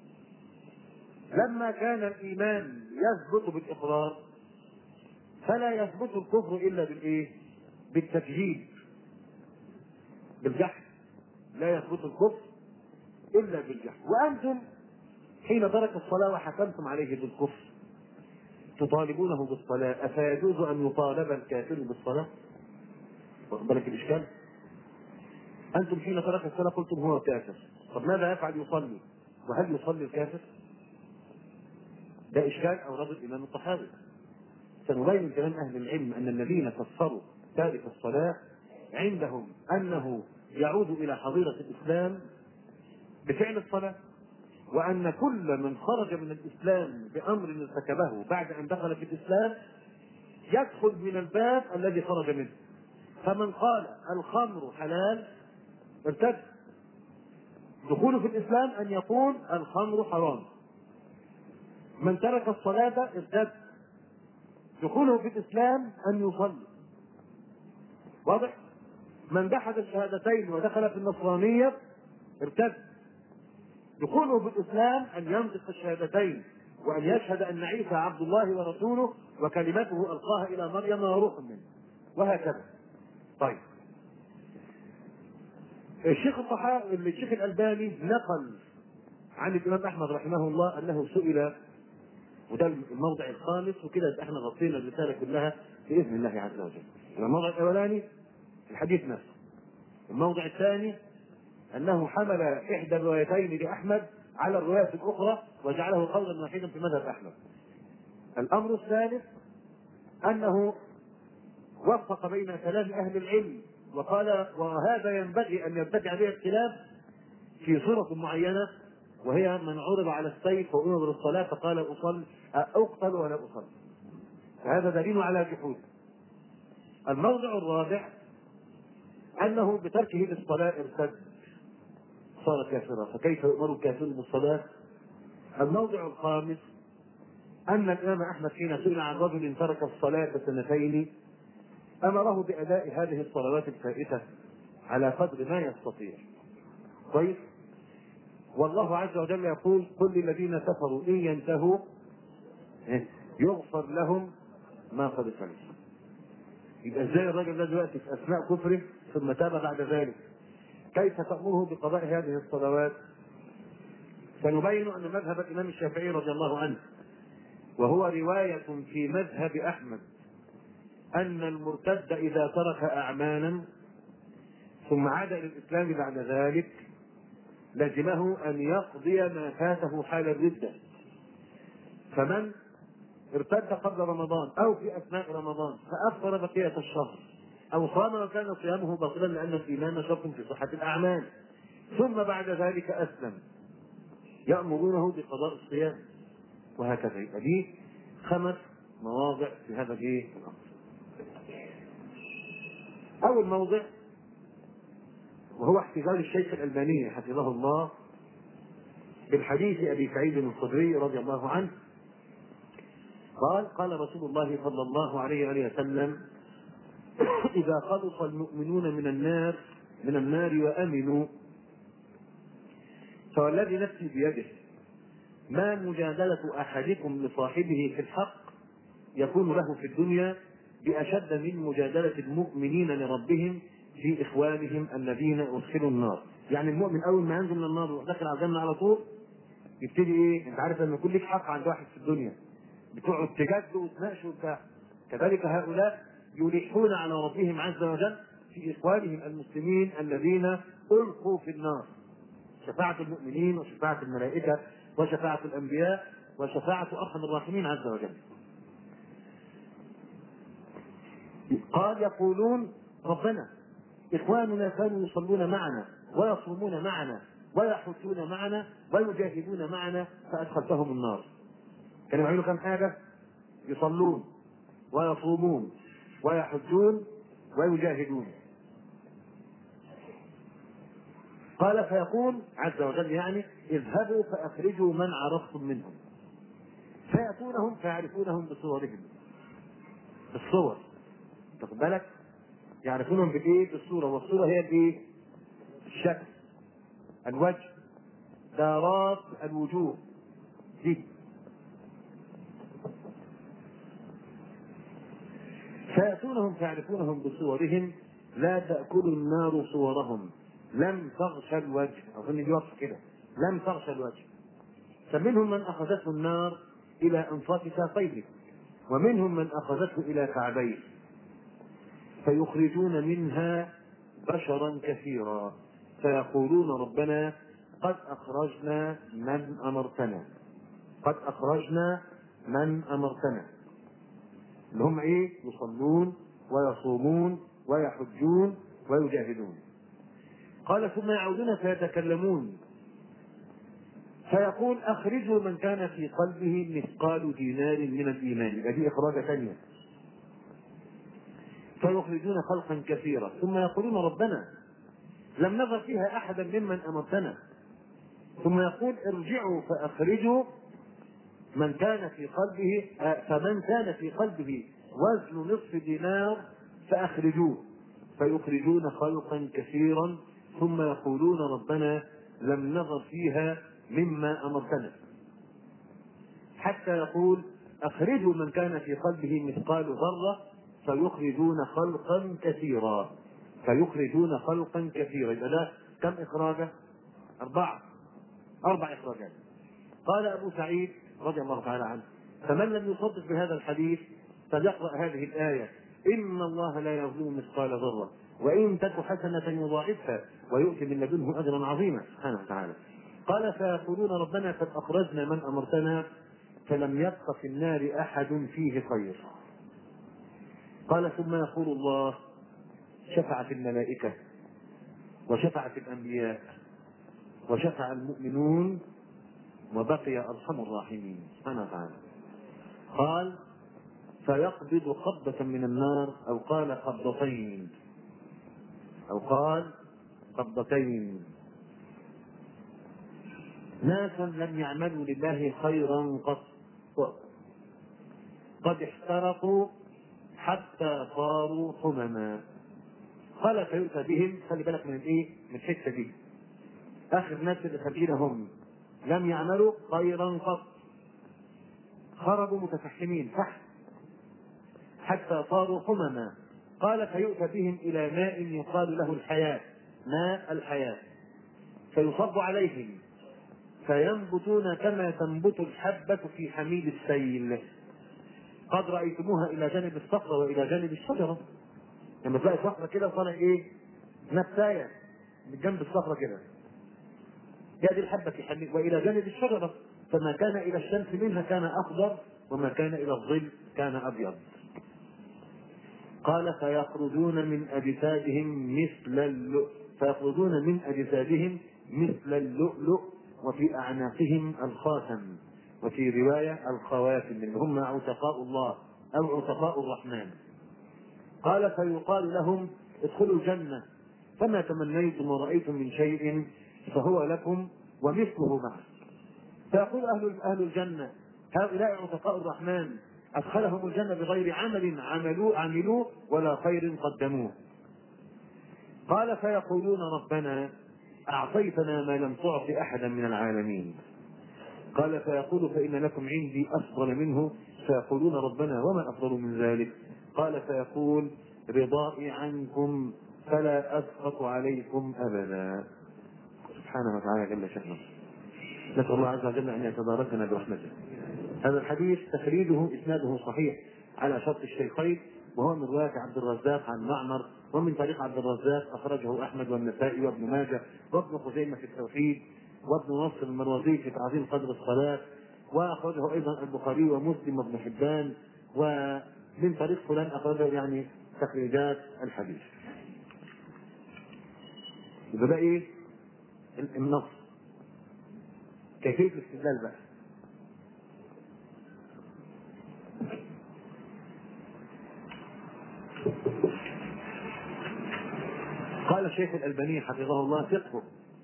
لما كان الإيمان يثبت بالإقرار فلا يثبت الكفر إلا بالإيه؟ بالتكذيب بالجحد. لا يثبت الكفر إلا بالجحد. وأنتم حين ترك الصلاة وحكمتم عليه بالكفر تطالبونه بالصلاة، أفيجوز أن يطالب الكافر بالصلاة؟ واخد بالك الإشكال؟ أنتم حين ترك الصلاة قلتم هو كافر، طب ماذا يفعل؟ يصلي، وهل يصلي الكافر؟ ده إشكال أورده الإمام الطحاوي. سنبين كلام أهل العلم أن الذين كفروا تارك الصلاة عندهم أنه يعود إلى حظيرة الإسلام بفعل الصلاة، وأن كل من خرج من الإسلام بأمر ارتكبه بعد أن دخل في الإسلام يدخل من الباب الذي خرج منه. فمن قال الخمر حلال ارتد. دخوله في الإسلام أن يقول الخمر حرام. من ترك الصلاة ارتد. دخوله في الإسلام أن يصلي. واضح؟ من جحد الشهادتين ودخل في النصرانية ارتد. دخوله في الإسلام أن ينطق الشهادتين وأن يشهد أن عيسى عبد الله ورسوله وكلمته ألقاها إلى مريم وروح منه، وهكذا. طيب، الشيخ الطحاوي الشيخ الألباني نقل عن الإمام أحمد رحمه الله أنه سئل، وده الموضع الخامس، وكده احنا غطينا الرسالة كلها بإذن الله عز وجل. الموضع الأولاني الحديث نفسه. الموضع الثاني أنه حمل إحدى الروايتين لأحمد على الرواية الأخرى وجعله قولا واحدا في مذهب أحمد. الأمر الثالث أنه وفق بين كلام أهل العلم وقال وهذا ينبغي أن يرتفع به الخلاف في صورة معينة، وهي من عرض على السيف وأمر بالصلاة فقال أصل أقتل ولا أصلي، فهذا دليل على جحود. الموضع الرابع أنه بتركه للصلاة ارتد صار كافرا، فكيف يؤمر الكافر بالصلاة؟ الموضع الخامس أن الإمام أحمد حين سئل عن رجل ترك الصلاة سنتين أمره بأداء هذه الصلوات الفائتة على قدر ما يستطيع. طيب، والله عز وجل يقول قل للذين كفروا إن ينتهوا يغفر لهم ما قد سلف. يبقى ازاي الرجل ده دلوقتي في أثناء كفره ثم تاب بعد ذلك كيف تأمره بقضاء هذه الصلوات؟ سنبين أن مذهب الإمام الشافعي رضي الله عنه، وهو رواية في مذهب أحمد، أن المرتد إذا ترك أعمالا ثم عاد إلى الإسلام بعد ذلك لزمه أن يقضي ما فاته حال الردة. فمن ارتد قبل رمضان أو في أثناء رمضان فأفطر بقية الشهر أو صام وكان صيامه باطلا لأن الإيمان شرط في صحة الأعمال، ثم بعد ذلك أسلم، يأمرونه بقضاء الصيام، وهكذا. يبقى دي خمس مواضع في هذا الايه الأمر. أول موضع وهو احتجاج الشيخ الألباني حفظه الله بالحديث أبي سعيد الخدري رضي الله عنه قال: قال رسول الله صلى الله عليه وآله وسلم: إذا خلص المؤمنون من النار من النار وأمنوا، فوالذي نفسي بيده ما مجادلة أحدكم لصاحبه في الحق يكون له في الدنيا بأشد من مجادلة المؤمنين لربهم في إخوانهم الذين أدخلوا النار. يعني المؤمن أول ما ينزل من النار ودخل على الجنة على طول يبتدي إيه؟ أنت عارف لما يكون لك حق عند واحد في الدنيا بتقعد تجادله وتناقشه وبتاع، كذلك هؤلاء يلحون على ربهم عز وجل في إخوانهم المسلمين الذين ألقوا في النار. شفاعة المؤمنين وشفاعة الملائكة وشفاعة الأنبياء وشفاعة أرحم الراحمين عز وجل. قال: يقولون ربنا إخواننا كانوا يصلون معنا ويصومون معنا ويحجون معنا ويجاهدون معنا فأدخلتهم النار. كانوا يعملوا كم حاجة؟ يصلون ويصومون ويحجون ويجاهدون. قال: فيقول عز وجل يعني: اذهبوا فأخرجوا من عرفتم منهم. فيأتونهم فيعرفونهم بصورهم، بالصور، تاخد بالك؟ يعرفونهم بالايه؟ بالصورة، والصورة هي الايه؟ الشكل، الوجه، دارات الوجوه دي. فيأتونهم فيعرفونهم بصورهم لا تأكل النار صورهم لم تغشى الوجه. أظن دي وصف كده، لم تغشى الوجه. فمنهم من أخذته النار إلى أنفاس ساقيه، ومنهم من أخذته إلى كعبيه، فيخرجون منها بشرا كثيرا فيقولون ربنا قد أخرجنا من أمرتنا، قد أخرجنا من أمرتنا، اللي هم إيه؟ يصلون ويصومون ويحجون ويجاهدون. قال: ثم يعودون فيتكلمون فيقول: أخرجوا من كان في قلبه مثقال دينار من الإيمان. يبقى دي إخراجة ثانية. فيخرجون خلقا كثيرا ثم يقولون ربنا لم نظر فيها أحدا ممن أمرتنا. ثم يقول: ارجعوا فأخرجوا من كان في قلبه فمن كان في قلبه وزن نصف دينار فأخرجوه. فيخرجون خلقا كثيرا ثم يقولون ربنا لم نظر فيها مما أمرتنا، حتى يقول: أخرجوا من كان في قلبه مثقال ذرة فيخرجون خلقا كثيرا فيخرجون خلقا كثيرا. يبقى ده كم إخراجة؟ أربعة أربع إخراجات. قال أبو سعيد رضي الله تعالى عنه: فمن لم يصدق بهذا الحديث فليقرأ هذه الآية: إن الله لا يظلم مثقال ذرة وإن تك حسنة يضاعفها ويؤتي من لدنه أجرا عظيما سبحانه وتعالى. قال: فيقولون ربنا قد أخرجنا من أمرتنا فلم يبق في النار أحد فيه خير. قال: ثم يقول الله: شفعت الملائكة وشفعت الأنبياء وشفع المؤمنون وبقي أرحم الراحمين سبحانه وتعالى. قال: فيقبض قبضة من النار، أو قال قبضتين، أو قال قبضتين، ناسا لم يعملوا لله خيرا قط قد احترقوا حتى صاروا حمما. قال: فيؤتى بهم، خلي بالك من الايه؟ من الحته دي. اخر ناس اللي خبيرهم لم يعملوا خيرا قط، خرجوا متفحمين فحم حتى صاروا حمما. قال: فيؤتى بهم الى ماء يقال له الحياة، ماء الحياة، فيصب عليهم فينبتون كما تنبت الحبة في حميد السيل. قد رأيتموها إلى جانب الصخرة وإلى جانب الشجرة. لما تلاقي صخرة كده طالع إيه؟ نبتاية من جنب الصخرة كده، هذه الحبة في حميد. وإلى جانب الشجرة فما كان إلى الشمس منها كان أخضر وما كان إلى الظل كان أبيض. قال فيخرجون من أجسادهم مثل اللؤلؤ فيخرجون من أجسادهم مثل اللؤلؤ وفي أعناقهم الخاتم، وفي رواية الخواتم اللي هم عتقاء الله أو عتقاء الرحمن. قال فيقال لهم ادخلوا الجنة فما تمنيتم ورأيتم من شيء فهو لكم ومثله معه. فيقول أهل أهل الجنة هؤلاء عتقاء الرحمن أدخلهم الجنة بغير عمل عملوا عملوه ولا خير قدموه. قال فيقولون ربنا أعطيتنا ما لم تعط أحدا من العالمين. قال فيقول فإن لكم عندي أفضل منه. فيقولون ربنا وما أفضل من ذلك؟ قال فيقول رضائي عنكم فلا أسخط عليكم أبدا. سبحانه وتعالى جل شأنه. نسأل الله عز وجل أن يتباركنا برحمته. هذا الحديث تخريجه إسناده صحيح على شرط الشيخين، وهو من رواية عبد الرزاق عن معمر، ومن طريق عبد الرزاق أخرجه أحمد والنسائي وابن ماجه وابن خزيمة في التوحيد وابن نصر المروزي في تعظيم قدر الصلاة، وأخرجه أيضا البخاري ومسلم وابن حبان، ومن طريق فلان أخرجه يعني تخريجات الحديث. يبقى ده إيه؟ النص. كيفية الاستدلال بقى. قال الشيخ الألباني حفظه الله فقه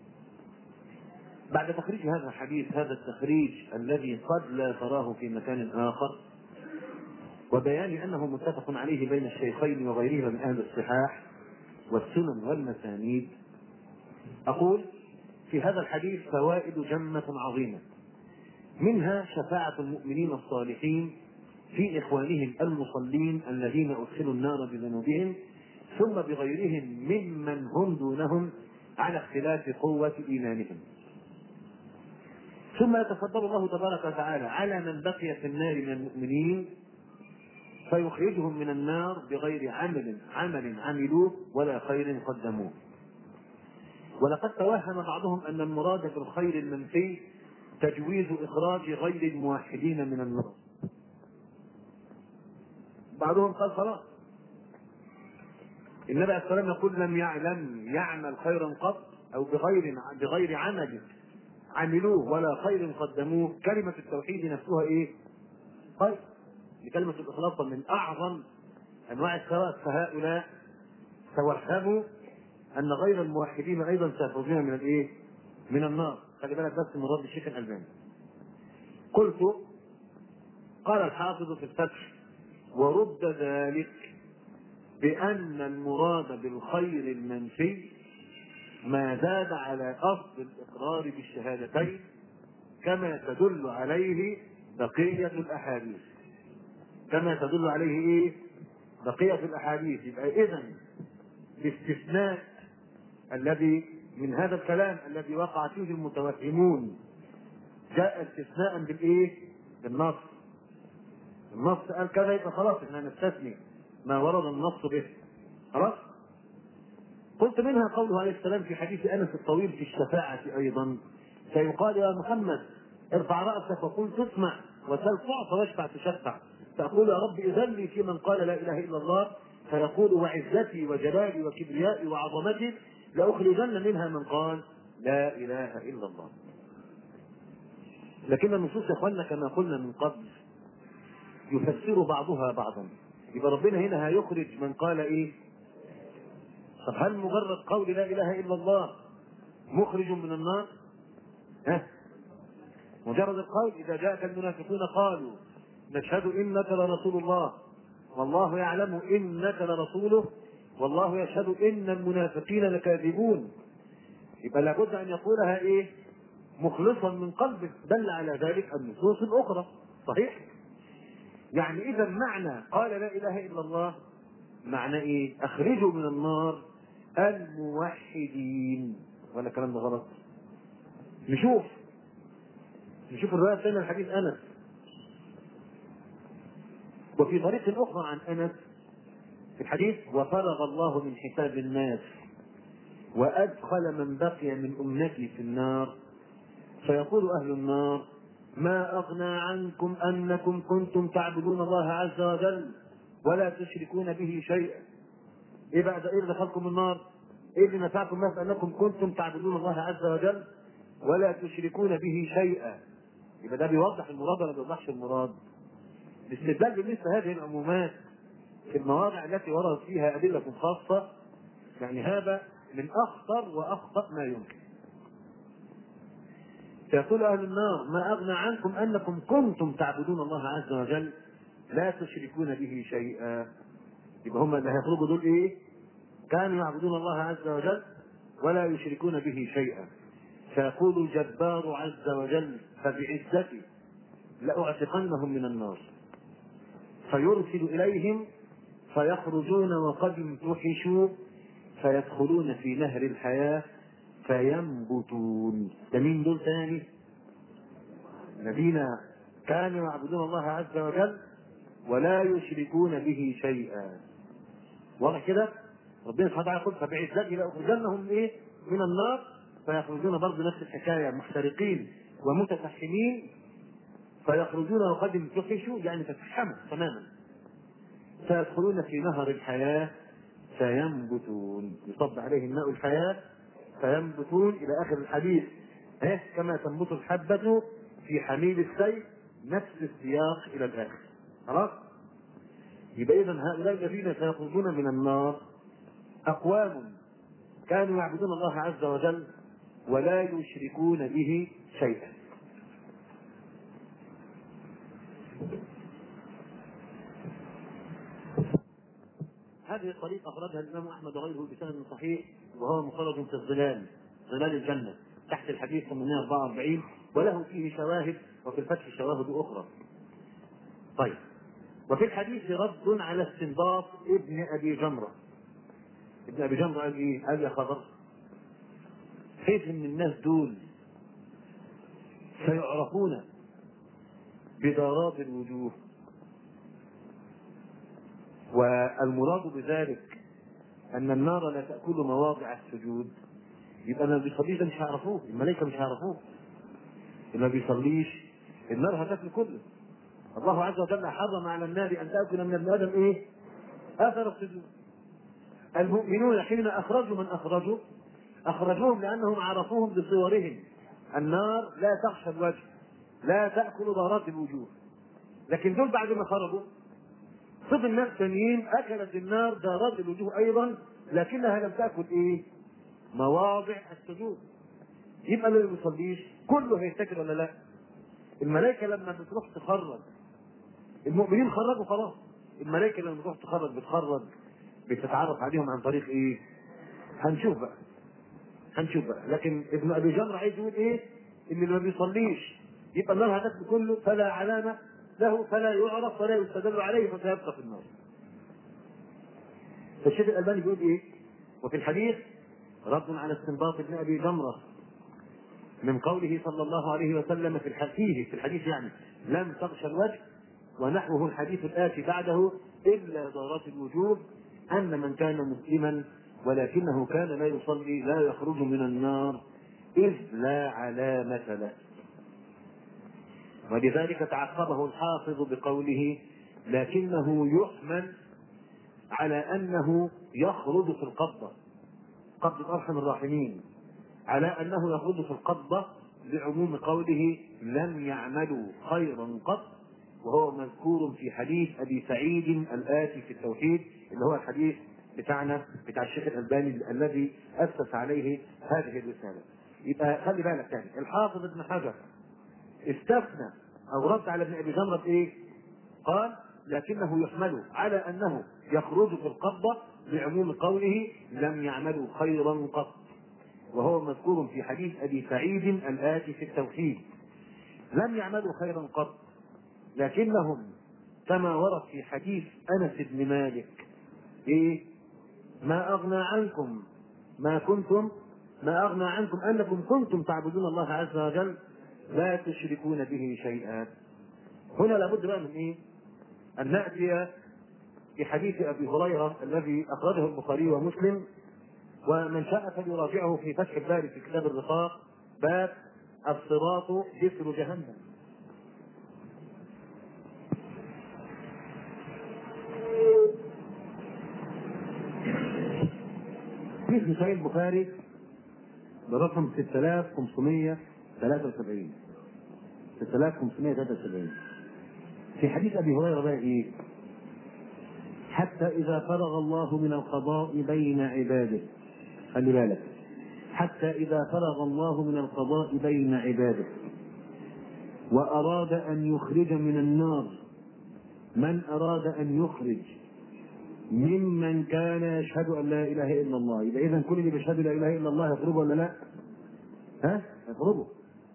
بعد تخريج هذا الحديث هذا التخريج الذي قد لا تراه في مكان آخر، وبيان أنه متفق عليه بين الشيخين وغيرهما من أهل الصحاح والسنن والمسانيد، أقول في هذا الحديث فوائد جمة عظيمة، منها شفاعة المؤمنين الصالحين في إخوانهم المصلين الذين أدخلوا النار بذنوبهم ثم بغيرهم ممن هم دونهم على اختلاف قوة إيمانهم. ثم يتفضل الله تبارك وتعالى على من بقي في النار من المؤمنين فيخرجهم من النار بغير عمل عمل عملوه ولا خير قدموه. ولقد توهم بعضهم أن المراد بالخير المنفي تجويز إخراج غير الموحدين من النار. بعضهم قال خلاص النبي عليه الصلاة والسلام يقول لم يعلم يعمل خيرا قط أو بغير بغير عمل عملوه ولا خير قدموه. كلمة التوحيد نفسها إيه؟ طيب لكلمة الإخلاص من أعظم أنواع الصلاة، فهؤلاء توهموا أن غير الموحدين أيضا سيخرجون من الإيه؟ من النار. خلي بالك بس من رد الشيخ الألباني. قلت قال الحافظ في الفتح ورد ذلك بأن المراد بالخير المنفي ما زاد على أصل الإقرار بالشهادتين كما تدل عليه بقية الأحاديث. كما تدل عليه إيه؟ بقية الأحاديث. يبقى إذن الاستثناء الذي من هذا الكلام الذي وقع فيه المتوهمون جاء استثناء بالإيه؟ بالنص. النص قال كذا يبقى خلاص احنا نستثني ما ورد النص به. خلاص؟ قلت منها قوله عليه السلام في حديث أنس الطويل في الشفاعة أيضا فيقال يا محمد ارفع رأسك وقل تسمع وسل تعطى واشفع تشفع. فأقول يا رب إذن لي في من قال لا إله إلا الله فيقول وعزتي وجلالي وكبريائي وعظمتي لأخرجن منها من قال لا إله إلا الله. لكن النصوص يا اخوانا كما قلنا من قبل يفسر بعضها بعضا. يبقى ربنا هنا هيخرج من قال ايه؟ طب هل مجرد قول لا اله الا الله مخرج من النار؟ ها؟ مجرد القول اذا جاءك المنافقون قالوا نشهد انك لرسول الله والله يعلم انك لرسوله والله يشهد ان المنافقين لكاذبون، يبقى لابد ان يقولها ايه؟ مخلصا من قلبه. دل على ذلك النصوص الاخرى. صحيح؟ يعني اذا معنى قال لا اله الا الله معنى ايه؟ اخرجوا من النار الموحدين. ولا كلام ده غلط؟ نشوف نشوف الروايه الثانيه الحديث انس. وفي طريق اخرى عن انس في الحديث وفرغ الله من حساب الناس وادخل من بقي من امتي في النار فيقول اهل النار ما اغنى عنكم انكم كنتم تعبدون الله عز وجل ولا تشركون به شيئا. ايه بقى ده؟ ايه اللي دخلكم النار؟ ايه اللي نفعكم مثلا انكم كنتم تعبدون الله عز وجل ولا تشركون به شيئا؟ يبقى ده بيوضح المراد ولا بيوضحش المراد؟ الاستدلال بمثل هذه العمومات في المواضع التي وردت فيها ادله خاصه يعني هذا من اخطر واخطا ما يمكن. يقول اهل النار: ما اغنى عنكم انكم كنتم تعبدون الله عز وجل لا تشركون به شيئا. يبقى هم اللي هيخرجوا دول ايه؟ كانوا يعبدون الله عز وجل ولا يشركون به شيئا. فيقول الجبار عز وجل: فبعزتي لاعتقنهم من النار. فيرسل اليهم فيخرجون وقد امتحشوا فيدخلون في نهر الحياه فينبتون. ده مين دول ثاني؟ الذين كانوا يعبدون الله عز وجل ولا يشركون به شيئا. واضح كده؟ ربنا سبحانه وتعالى يقول: فبعزتي لاخرجنهم ايه؟ من النار. فيخرجون برضه نفس الحكايه، محترقين ومتفحمين. فيخرجون وقد امتحشوا يعني تفحموا تماما. فيدخلون في نهر الحياه فينبتون، يصب عليهم ماء الحياه فينبتون الى اخر الحديث. إيه؟ كما تنبت الحبه في حميل السيل، نفس السياق الى الاخر. خلاص؟ يبقى اذا هؤلاء الذين سيخرجون من النار اقوام كانوا يعبدون الله عز وجل ولا يشركون به شيئا. هذه الطريقة أخرجها الإمام أحمد وغيره بسند صحيح، وهو مخرج في الظلال، ظلال الجنة، تحت الحديث ثمانمائة وأربعة وأربعين، وله فيه شواهد وفي الفتح شواهد أخرى. طيب، وفي الحديث رد على استنباط ابن أبي جمرة. ابن أبي جمرة قال إيه؟ قال: يا خبر، كيف إن الناس دول سيعرفون بدارات الوجوه، والمراد بذلك أن النار لا تأكل مواضع السجود. يبقى ما بيصليش ده مش هيعرفوه، الملائكة مش هيعرفوه. اللي ما بيصليش النار هتاكل كله. الله عز وجل حرم على النار أن تأكل من ابن آدم إيه؟ أثر السجود. المؤمنون حين أخرجوا من أخرجوا أخرجوهم لأنهم عرفوهم بصورهم. النار لا تخشى الوجه، لا تأكل ضارات الوجوه. لكن دول بعد ما خرجوا صف الناس ثانيين أكلت النار ضارات الوجوه أيضا، لكنها لم تأكل إيه؟ مواضع السجود. يبقى اللي ما بيصليش كله هيتكل ولا لا؟ الملائكة لما بتروح تخرج المؤمنين خرجوا خلاص، الملائكة لما بتروح تخرج بتخرج بتتعرف عليهم عن طريق ايه؟ هنشوف بقى هنشوف بقى لكن ابن ابي جمرة عايز يقول ايه؟ ان اللي ما بيصليش يبقى النار هتاكل كله، فلا علامة له، فلا يعرف ولا يستدل عليه، فسيبقى في النار. فالشيخ الألباني بيقول ايه؟ وفي الحديث رد على استنباط ابن ابي جمرة من قوله صلى الله عليه وسلم في الحديث في الحديث يعني لم تغشى الوجه، ونحوه الحديث الآتي بعده إلا ضارات الوجوه، أن من كان مسلما ولكنه كان لا يصلي لا يخرج من النار إذ لا علامة له. ولذلك تعقبه الحافظ بقوله: لكنه يحمل على أنه يخرج في القبضة، قبضة أرحم الراحمين، على أنه يخرج في القبضة بعموم قوله لم يعملوا خيرا قط، وهو مذكور في حديث أبي سعيد الآتي في التوحيد، اللي هو الحديث بتاعنا بتاع الشيخ الألباني الذي أسس عليه هذه الرسالة. يبقى خلي بالك يعني الحافظ ابن حجر استثنى أو رد على ابن أبي جمرة إيه؟ قال: لكنه يحمل على أنه يخرج في القبضة بعموم قوله لم يعملوا خيرا قط، وهو مذكور في حديث أبي سعيد الآتي في التوحيد. لم يعملوا خيرا قط، لكنهم كما ورد في حديث أنس بن مالك إيه؟ ما أغنى عنكم ما كنتم ما أغنى عنكم أنكم كنتم تعبدون الله عز وجل لا تشركون به شيئا. هنا لابد بقى من إيه؟ أن نأتي في حديث أبي هريرة الذي أخرجه البخاري ومسلم، ومن شاء فليراجعه في فتح الباري في كتاب الرقاق، باب الصراط جسر جهنم. حديث في صحيح البخاري برقم ستة آلاف وخمسمائة وثلاثة وسبعين ستة آلاف وخمسمائة وثلاثة وسبعين. في حديث ابي هريره بقى ايه؟ حتى اذا فرغ الله من القضاء بين عباده، خلي بالك، حتى اذا فرغ الله من القضاء بين عباده واراد ان يخرج من النار من اراد ان يخرج ممن كان يشهد ان لا اله الا الله. يبقى اذا كل اللي بيشهد لا اله الا الله يخرجوا ولا لا؟ ها؟ يخرجوا.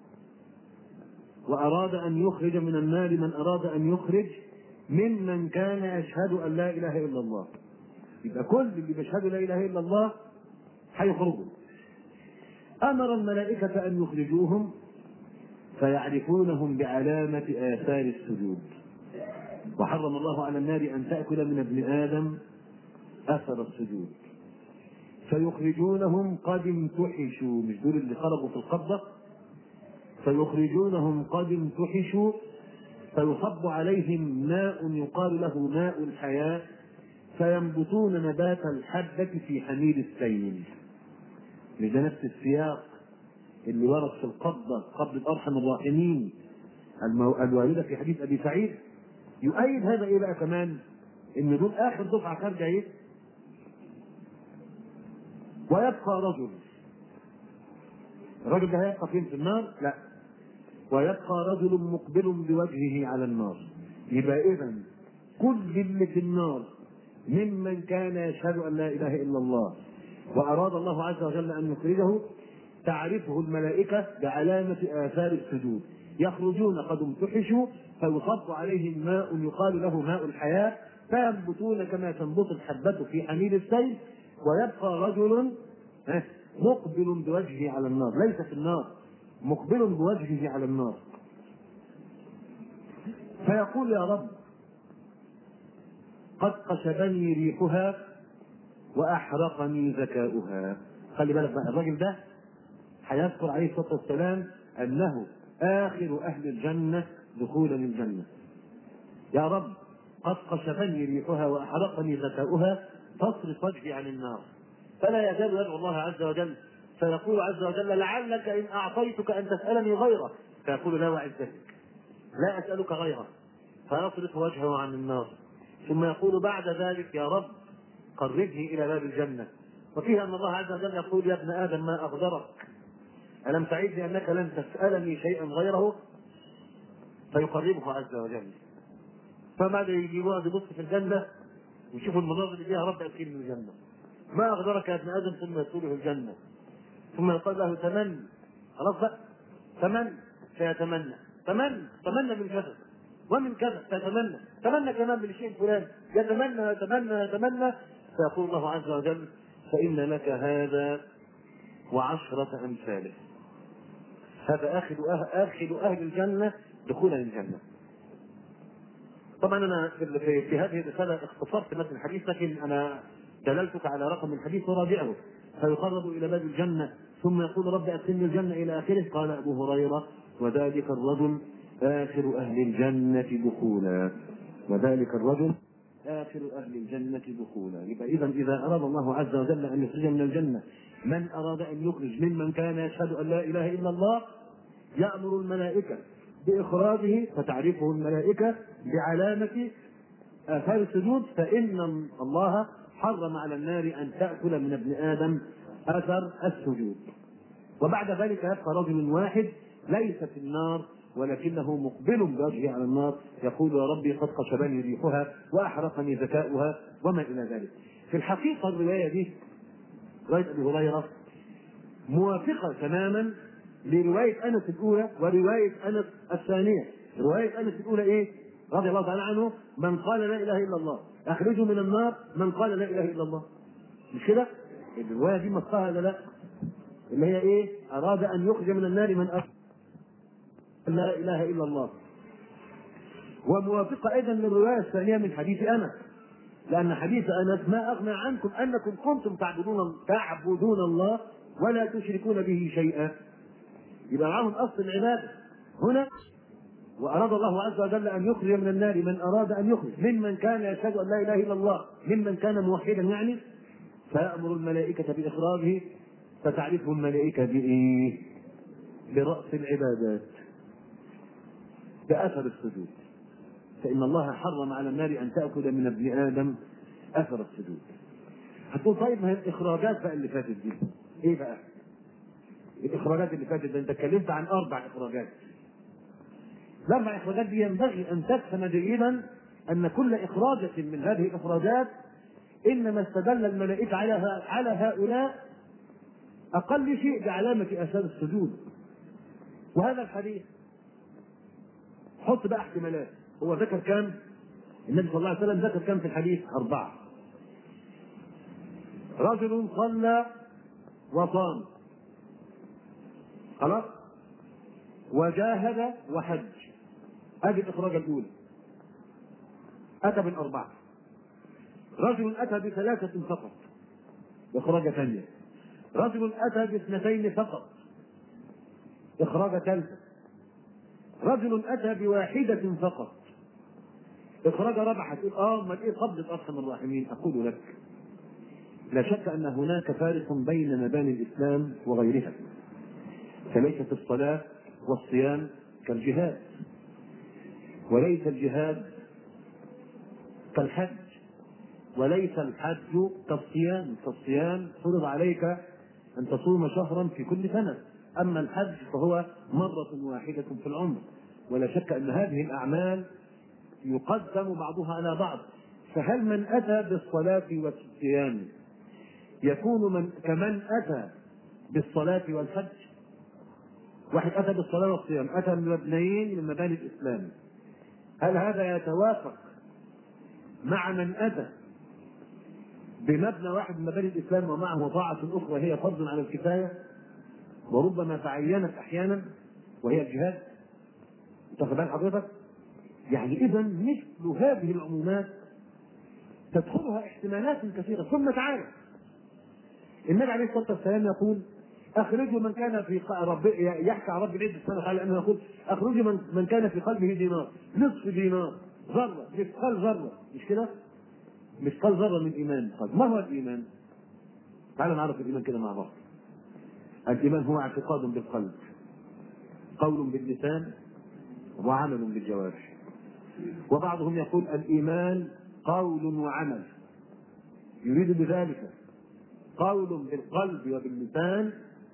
واراد ان يخرج من النار من اراد ان يخرج ممن كان يشهد ان لا اله الا الله. يبقى كل اللي بيشهد لا اله الا الله هيخرجوا. امر الملائكه ان يخرجوهم فيعرفونهم بعلامه اثار السجود. وحرم الله على النار ان تاكل من ابن ادم اثر السجود. فيخرجونهم قد امتحشوا، مش دول اللي خرجوا في القبضه، فيخرجونهم قد امتحشوا فيصب عليهم ماء يقال له ماء الحياه فينبتون نبات الحبه في حميد السيل. مش ده نفس السياق اللي ورد في القبضه، قبضه ارحم الراحمين الوارده في حديث ابي سعيد؟ يؤيد هذا ايه بقى كمان؟ ان دول اخر دفعه خارجه ايه؟ ويبقى رجل، الرجل ده هيبقى فين؟ في النار؟ لا، ويبقى رجل مقبل بوجهه على النار. يبقى اذا كل اللي في النار ممن كان يشهد ان لا اله الا الله واراد الله عز وجل ان يخرجه تعرفه الملائكه بعلامه اثار السجود. يخرجون قد امتحشوا فيصب عليهم ماء يقال له ماء الحياه فينبتون كما تنبت الحبه في حميد السيل. ويبقى رجل مقبل بوجهه على النار، ليس في النار، مقبل بوجهه على النار، فيقول يا رب قد قشبني ريحها واحرقني ذكاؤها. خلي بالك بقى، الراجل ده هيذكر عليه الصلاه والسلام انه اخر اهل الجنه دخولا الجنه. يا رب قد قشبني ريحها واحرقني ذكاؤها فاصرف وجهي عن النار. فلا يزال يدعو الله عز وجل فيقول عز وجل لعلك ان اعطيتك ان تسالني غيره، فيقول لا وعزتك لا اسالك غيره، فيصرف وجهه عن النار. ثم يقول بعد ذلك يا رب قربني الى باب الجنه، وفيها ان الله عز وجل يقول يا ابن ادم ما اغدرك الم تعدني انك لن تسالني شيئا غيره، فيقربه عز وجل. فبعد يجيبوها يبص في الجنه ويشوفوا المناظر اللي فيها رب ادخلني الجنه. ما اغدرك يا ابن ادم، ثم يدخله الجنه، ثم يقال له تمن، خلاص بقى تمن، فيتمنى تمن تمنى من كذا ومن كذا فيتمنى تمنى كمان من الشيء الفلاني، يتمنى يتمنى يتمنى فيقول الله عز وجل فإن لك هذا وعشرة أمثاله. هذا آخر أهل, آخر أهل الجنة دخولا الجنة. طبعا أنا في, في هذه الرسالة اختصرت مثل الحديث، لكن أنا دللتك على رقم الحديث وراجعه. فيقرب إلى باب الجنة ثم يقول رب أدخلني الجنة إلى آخره. قال أبو هريرة وذلك الرجل آخر أهل الجنة دخولا، وذلك الرجل آخر أهل الجنة دخولا. يبقى إذا إذا أراد الله عز وجل أن يخرج من الجنة من أراد أن يخرج ممن كان يشهد أن لا إله إلا الله يأمر الملائكة بإخراجه، فتعرفه الملائكة بعلامة آثار السجود، فإن الله حرم على النار أن تأكل من ابن آدم أثر السجود. وبعد ذلك يبقى رجل واحد ليس في النار ولكنه مقبل بوجهه على النار، يقول يا ربي قد قشبني ريحها واحرقني ذكاؤها وما الى ذلك. في الحقيقه الروايه دي روايه ابي هريره موافقه تماما لروايه انس الاولى وروايه انس الثانيه. روايه انس الاولى ايه؟ رضي الله تعالى عنه من قال لا اله الا الله اخرجوا من النار من قال لا اله الا الله. مش كده؟ الروايه دي مصطلحه ولا لا؟ اللي هي ايه؟ اراد ان يخرج من النار من أخرج لا اله الا الله. وموافقه ايضا للروايه الثانيه من حديث انس، لان حديث انس ما اغنى عنكم انكم كنتم تعبدون تعبدون الله ولا تشركون به شيئا. يبقى معهم اصل العباده هنا. واراد الله عز وجل ان يخرج من النار من اراد ان يخرج ممن كان يشهد ان لا اله الا الله، ممن كان موحدا يعني، فيأمر الملائكة بإخراجه، فتعرفه الملائكة بإيه؟ برأس العبادات، بأثر السجود. فإن الله حرم على النار أن تأكل من ابن آدم أثر السجود. هتقول طيب ما هي الإخراجات بقى اللي فاتت دي إيه بقى؟ الإخراجات اللي فاتت ده أنت اتكلمت عن أربع إخراجات. الأربع إخراجات دي ينبغي أن تفهم جيدا أن كل إخراجة من هذه الإخراجات إنما استدل الملائكة على على هؤلاء أقل شيء بعلامة آثار السجود. وهذا الحديث حط بقى احتمالات. هو ذكر كم؟ النبي صلى الله عليه وسلم ذكر كم في الحديث؟ أربعة. رجل صلى وصام، خلاص، وجاهد وحج. هذه الإخراجة الأولى، أتى بالأربعة. رجل أتى بثلاثة فقط، إخراجة ثانية. رجل أتى باثنتين فقط، إخراجة ثالثة. رجل أتى بواحدة فقط، إخراج رابعة. تقول آه ما إيه قبضة أرحم الراحمين؟ أقول لك لا شك أن هناك فارق بين مباني الإسلام وغيرها. فليست الصلاة والصيام كالجهاد، وليس الجهاد كالحج، وليس الحج كالصيام. كالصيام فرض عليك أن تصوم شهرا في كل سنة، أما الحج فهو مرة واحدة في العمر. ولا شك أن هذه الأعمال يقدم بعضها على بعض. فهل من أتى بالصلاة والصيام يكون من كمن أتى بالصلاة والحج؟ واحد أتى بالصلاة والصيام، أتى من مبنيين من مباني الإسلام، هل هذا يتوافق مع من أتى بمبنى واحد من مباني الإسلام ومعه طاعة أخرى هي فرض على الكفاية وربما تعينت أحيانا وهي الجهاد؟ تاخد بال حضرتك؟ يعني إذا مثل هذه العمومات تدخلها احتمالات كثيرة. ثم تعالى النبي عليه الصلاة والسلام يقول أخرجوا من كان في رب، يحكي عن رب العزة سبحانه وتعالى أنه يقول أخرجوا من, من كان في قلبه دينار، نصف دينار، ذرة، مثقال ذرة، مش كده؟ مثقال ذرة من إيمان. طيب ما هو الإيمان؟ تعالى نعرف الإيمان كده مع بعض. الإيمان هو اعتقاد بالقلب، قول باللسان، وعمل بالجوارح. وبعضهم يقول الإيمان قول وعمل، يريد بذلك قول بالقلب وباللسان،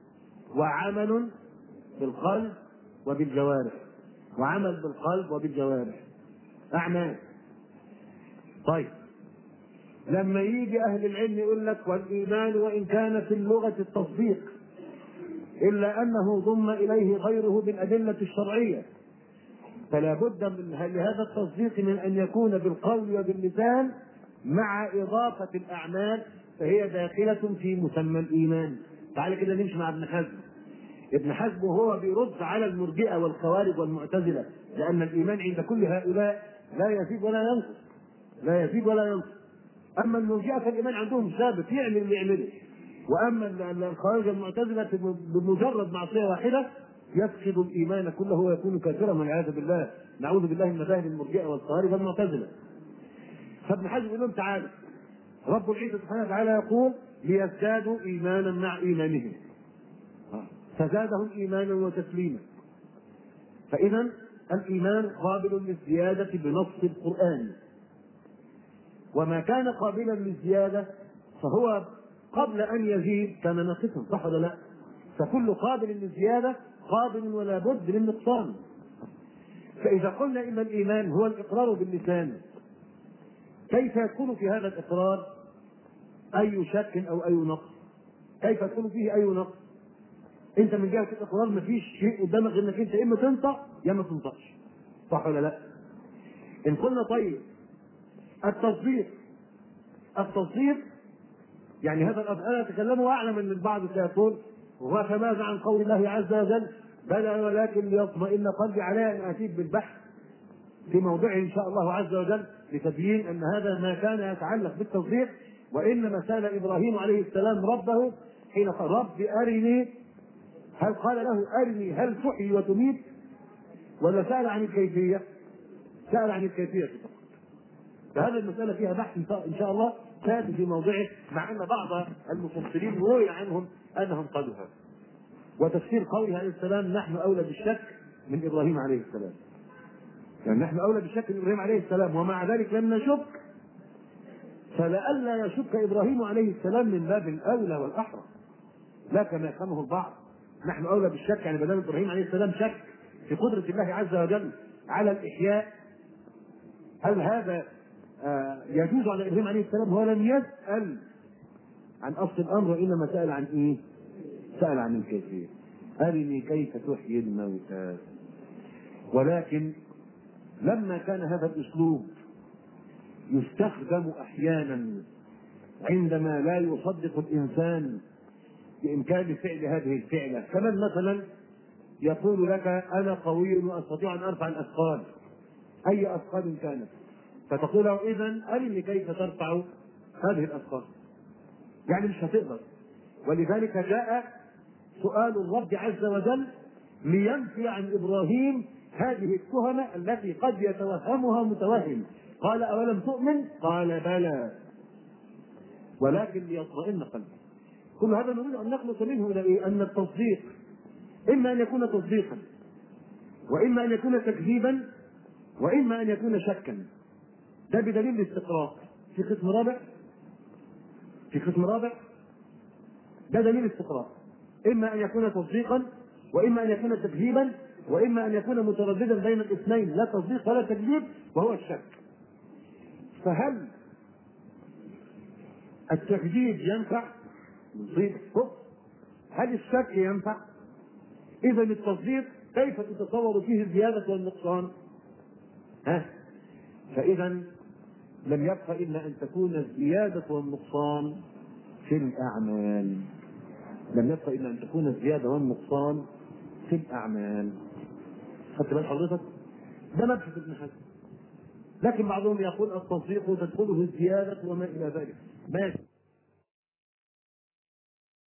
وعمل بالقلب وبالجوارح. وعمل بالقلب وبالجوارح، أعمال. طيب لما يجي أهل العلم يقول لك والإيمان وإن كان في اللغة التصديق إلا أنه ضم إليه غيره بالأدلة الشرعية، فلا بد من لهذا التصديق من أن يكون بالقول وباللسان مع إضافة الأعمال، فهي داخلة في مسمى الإيمان. تعالى كده نمشي مع ابن حزم. ابن حزم وهو بيرد على المرجئة والخوارج والمعتزلة، لأن الإيمان عند كل هؤلاء لا يزيد ولا ينقص، لا يزيد ولا ينقص. أما المرجئة فالإيمان عندهم ثابت، يعمل اللي يعمله. وأما الخوارج والمعتزلة بمجرد معصية واحدة يفقد الإيمان كله ويكون كافرا والعياذ بالله. نعوذ بالله من مذاهب المرجئة والخوارج والمعتزلة. فابن حزم يقول لهم تعالى رب العزة سبحانه وتعالى يقول ليزدادوا إيمانا مع إيمانهم، فزادهم إيمانا وتسليما. فإذا الإيمان قابل للزيادة بنص القرآن، وما كان قابلا للزيادة فهو قبل أن يزيد كان ناقصا، صح ولا لا؟ فكل قابل للزيادة قابل ولا بد للنقصان. فإذا قلنا إن الإيمان هو الإقرار باللسان، كيف يكون في هذا الإقرار أي شك أو أي نقص؟ كيف يكون فيه أي نقص؟ أنت من جهة الإقرار ما فيش شيء قدامك غير إنك أنت إما تنطق يا ما تنطقش، صح ولا لا؟ إن قلنا طيب التصديق، التصديق يعني هذا أنا أتكلم أعلم من البعض سيقول وفماذا عن قول الله عز وجل بلى ولكن ليطمئن قلبي، علي أن أتيك بالبحث في موضعه إن شاء الله عز وجل لتبيين أن هذا ما كان يتعلق بالتصديق. وإنما سأل إبراهيم عليه السلام ربه حين قال رب أرني، هل قال له أرني هل تحيي وتميت، ولا سأل عن الكيفية؟ سأل عن الكيفية فقط. فهذه المسألة فيها بحث إن شاء الله تاتي في موضعه، مع ان بعض المفسرين روي عنهم انهم قالوها. وتفسير قوله عليه السلام نحن اولى بالشك من ابراهيم عليه السلام، يعني نحن اولى بالشك من ابراهيم عليه السلام، ومع ذلك لم نشك، فلئلا يشك ابراهيم عليه السلام من باب الاولى والاحرى، لا كما يفهمه البعض. نحن اولى بالشك يعني بدل ابراهيم عليه السلام شك في قدره الله عز وجل على الاحياء، هل هذا آه يجوز على ابراهيم عليه السلام؟ هو لم يسال عن اصل الامر، وانما سال عن ايه؟ سال عن الكيفيه. ارني كيف تحيي الموتى. ولكن لما كان هذا الاسلوب يستخدم احيانا عندما لا يصدق الانسان بامكان فعل هذه الفعله، كمن مثلا يقول لك انا قوي واستطيع ان ارفع الاثقال، اي اثقال كانت، فتقول له اذا ارني كيف ترفع هذه الاثقال، يعني مش هتقدر. ولذلك جاء سؤال الرب عز وجل لينفي عن ابراهيم هذه التهمه التي قد يتوهمها متوهم. قال اولم تؤمن؟ قال بلى ولكن ليطمئن قلبي. كل هذا نريد ان نخلص منه الى ايه؟ ان التصديق اما ان يكون تصديقا، واما ان يكون تكذيبا، واما ان يكون شكا. ده بدليل الاستقراء. في قسم رابع في قسم رابع ده دليل استقراء، اما ان يكون تصديقا، واما ان يكون تكذيبا، واما ان يكون مترددا بين الاثنين، لا تصديق ولا تكذيب، وهو الشك. فهل التكذيب ينفع؟ نصيب كفر. هل الشك ينفع؟ اذا التصديق كيف تتصور فيه الزياده والنقصان؟ ها؟ فاذا لم يبق الا ان تكون الزياده والنقصان في الاعمال. لم يبق الا ان تكون الزياده والنقصان في الاعمال. خدت بال حضرتك؟ ده مبحث ابن حزم. لكن بعضهم يقول التصديق تدخله الزياده وما الى ذلك. ماشي.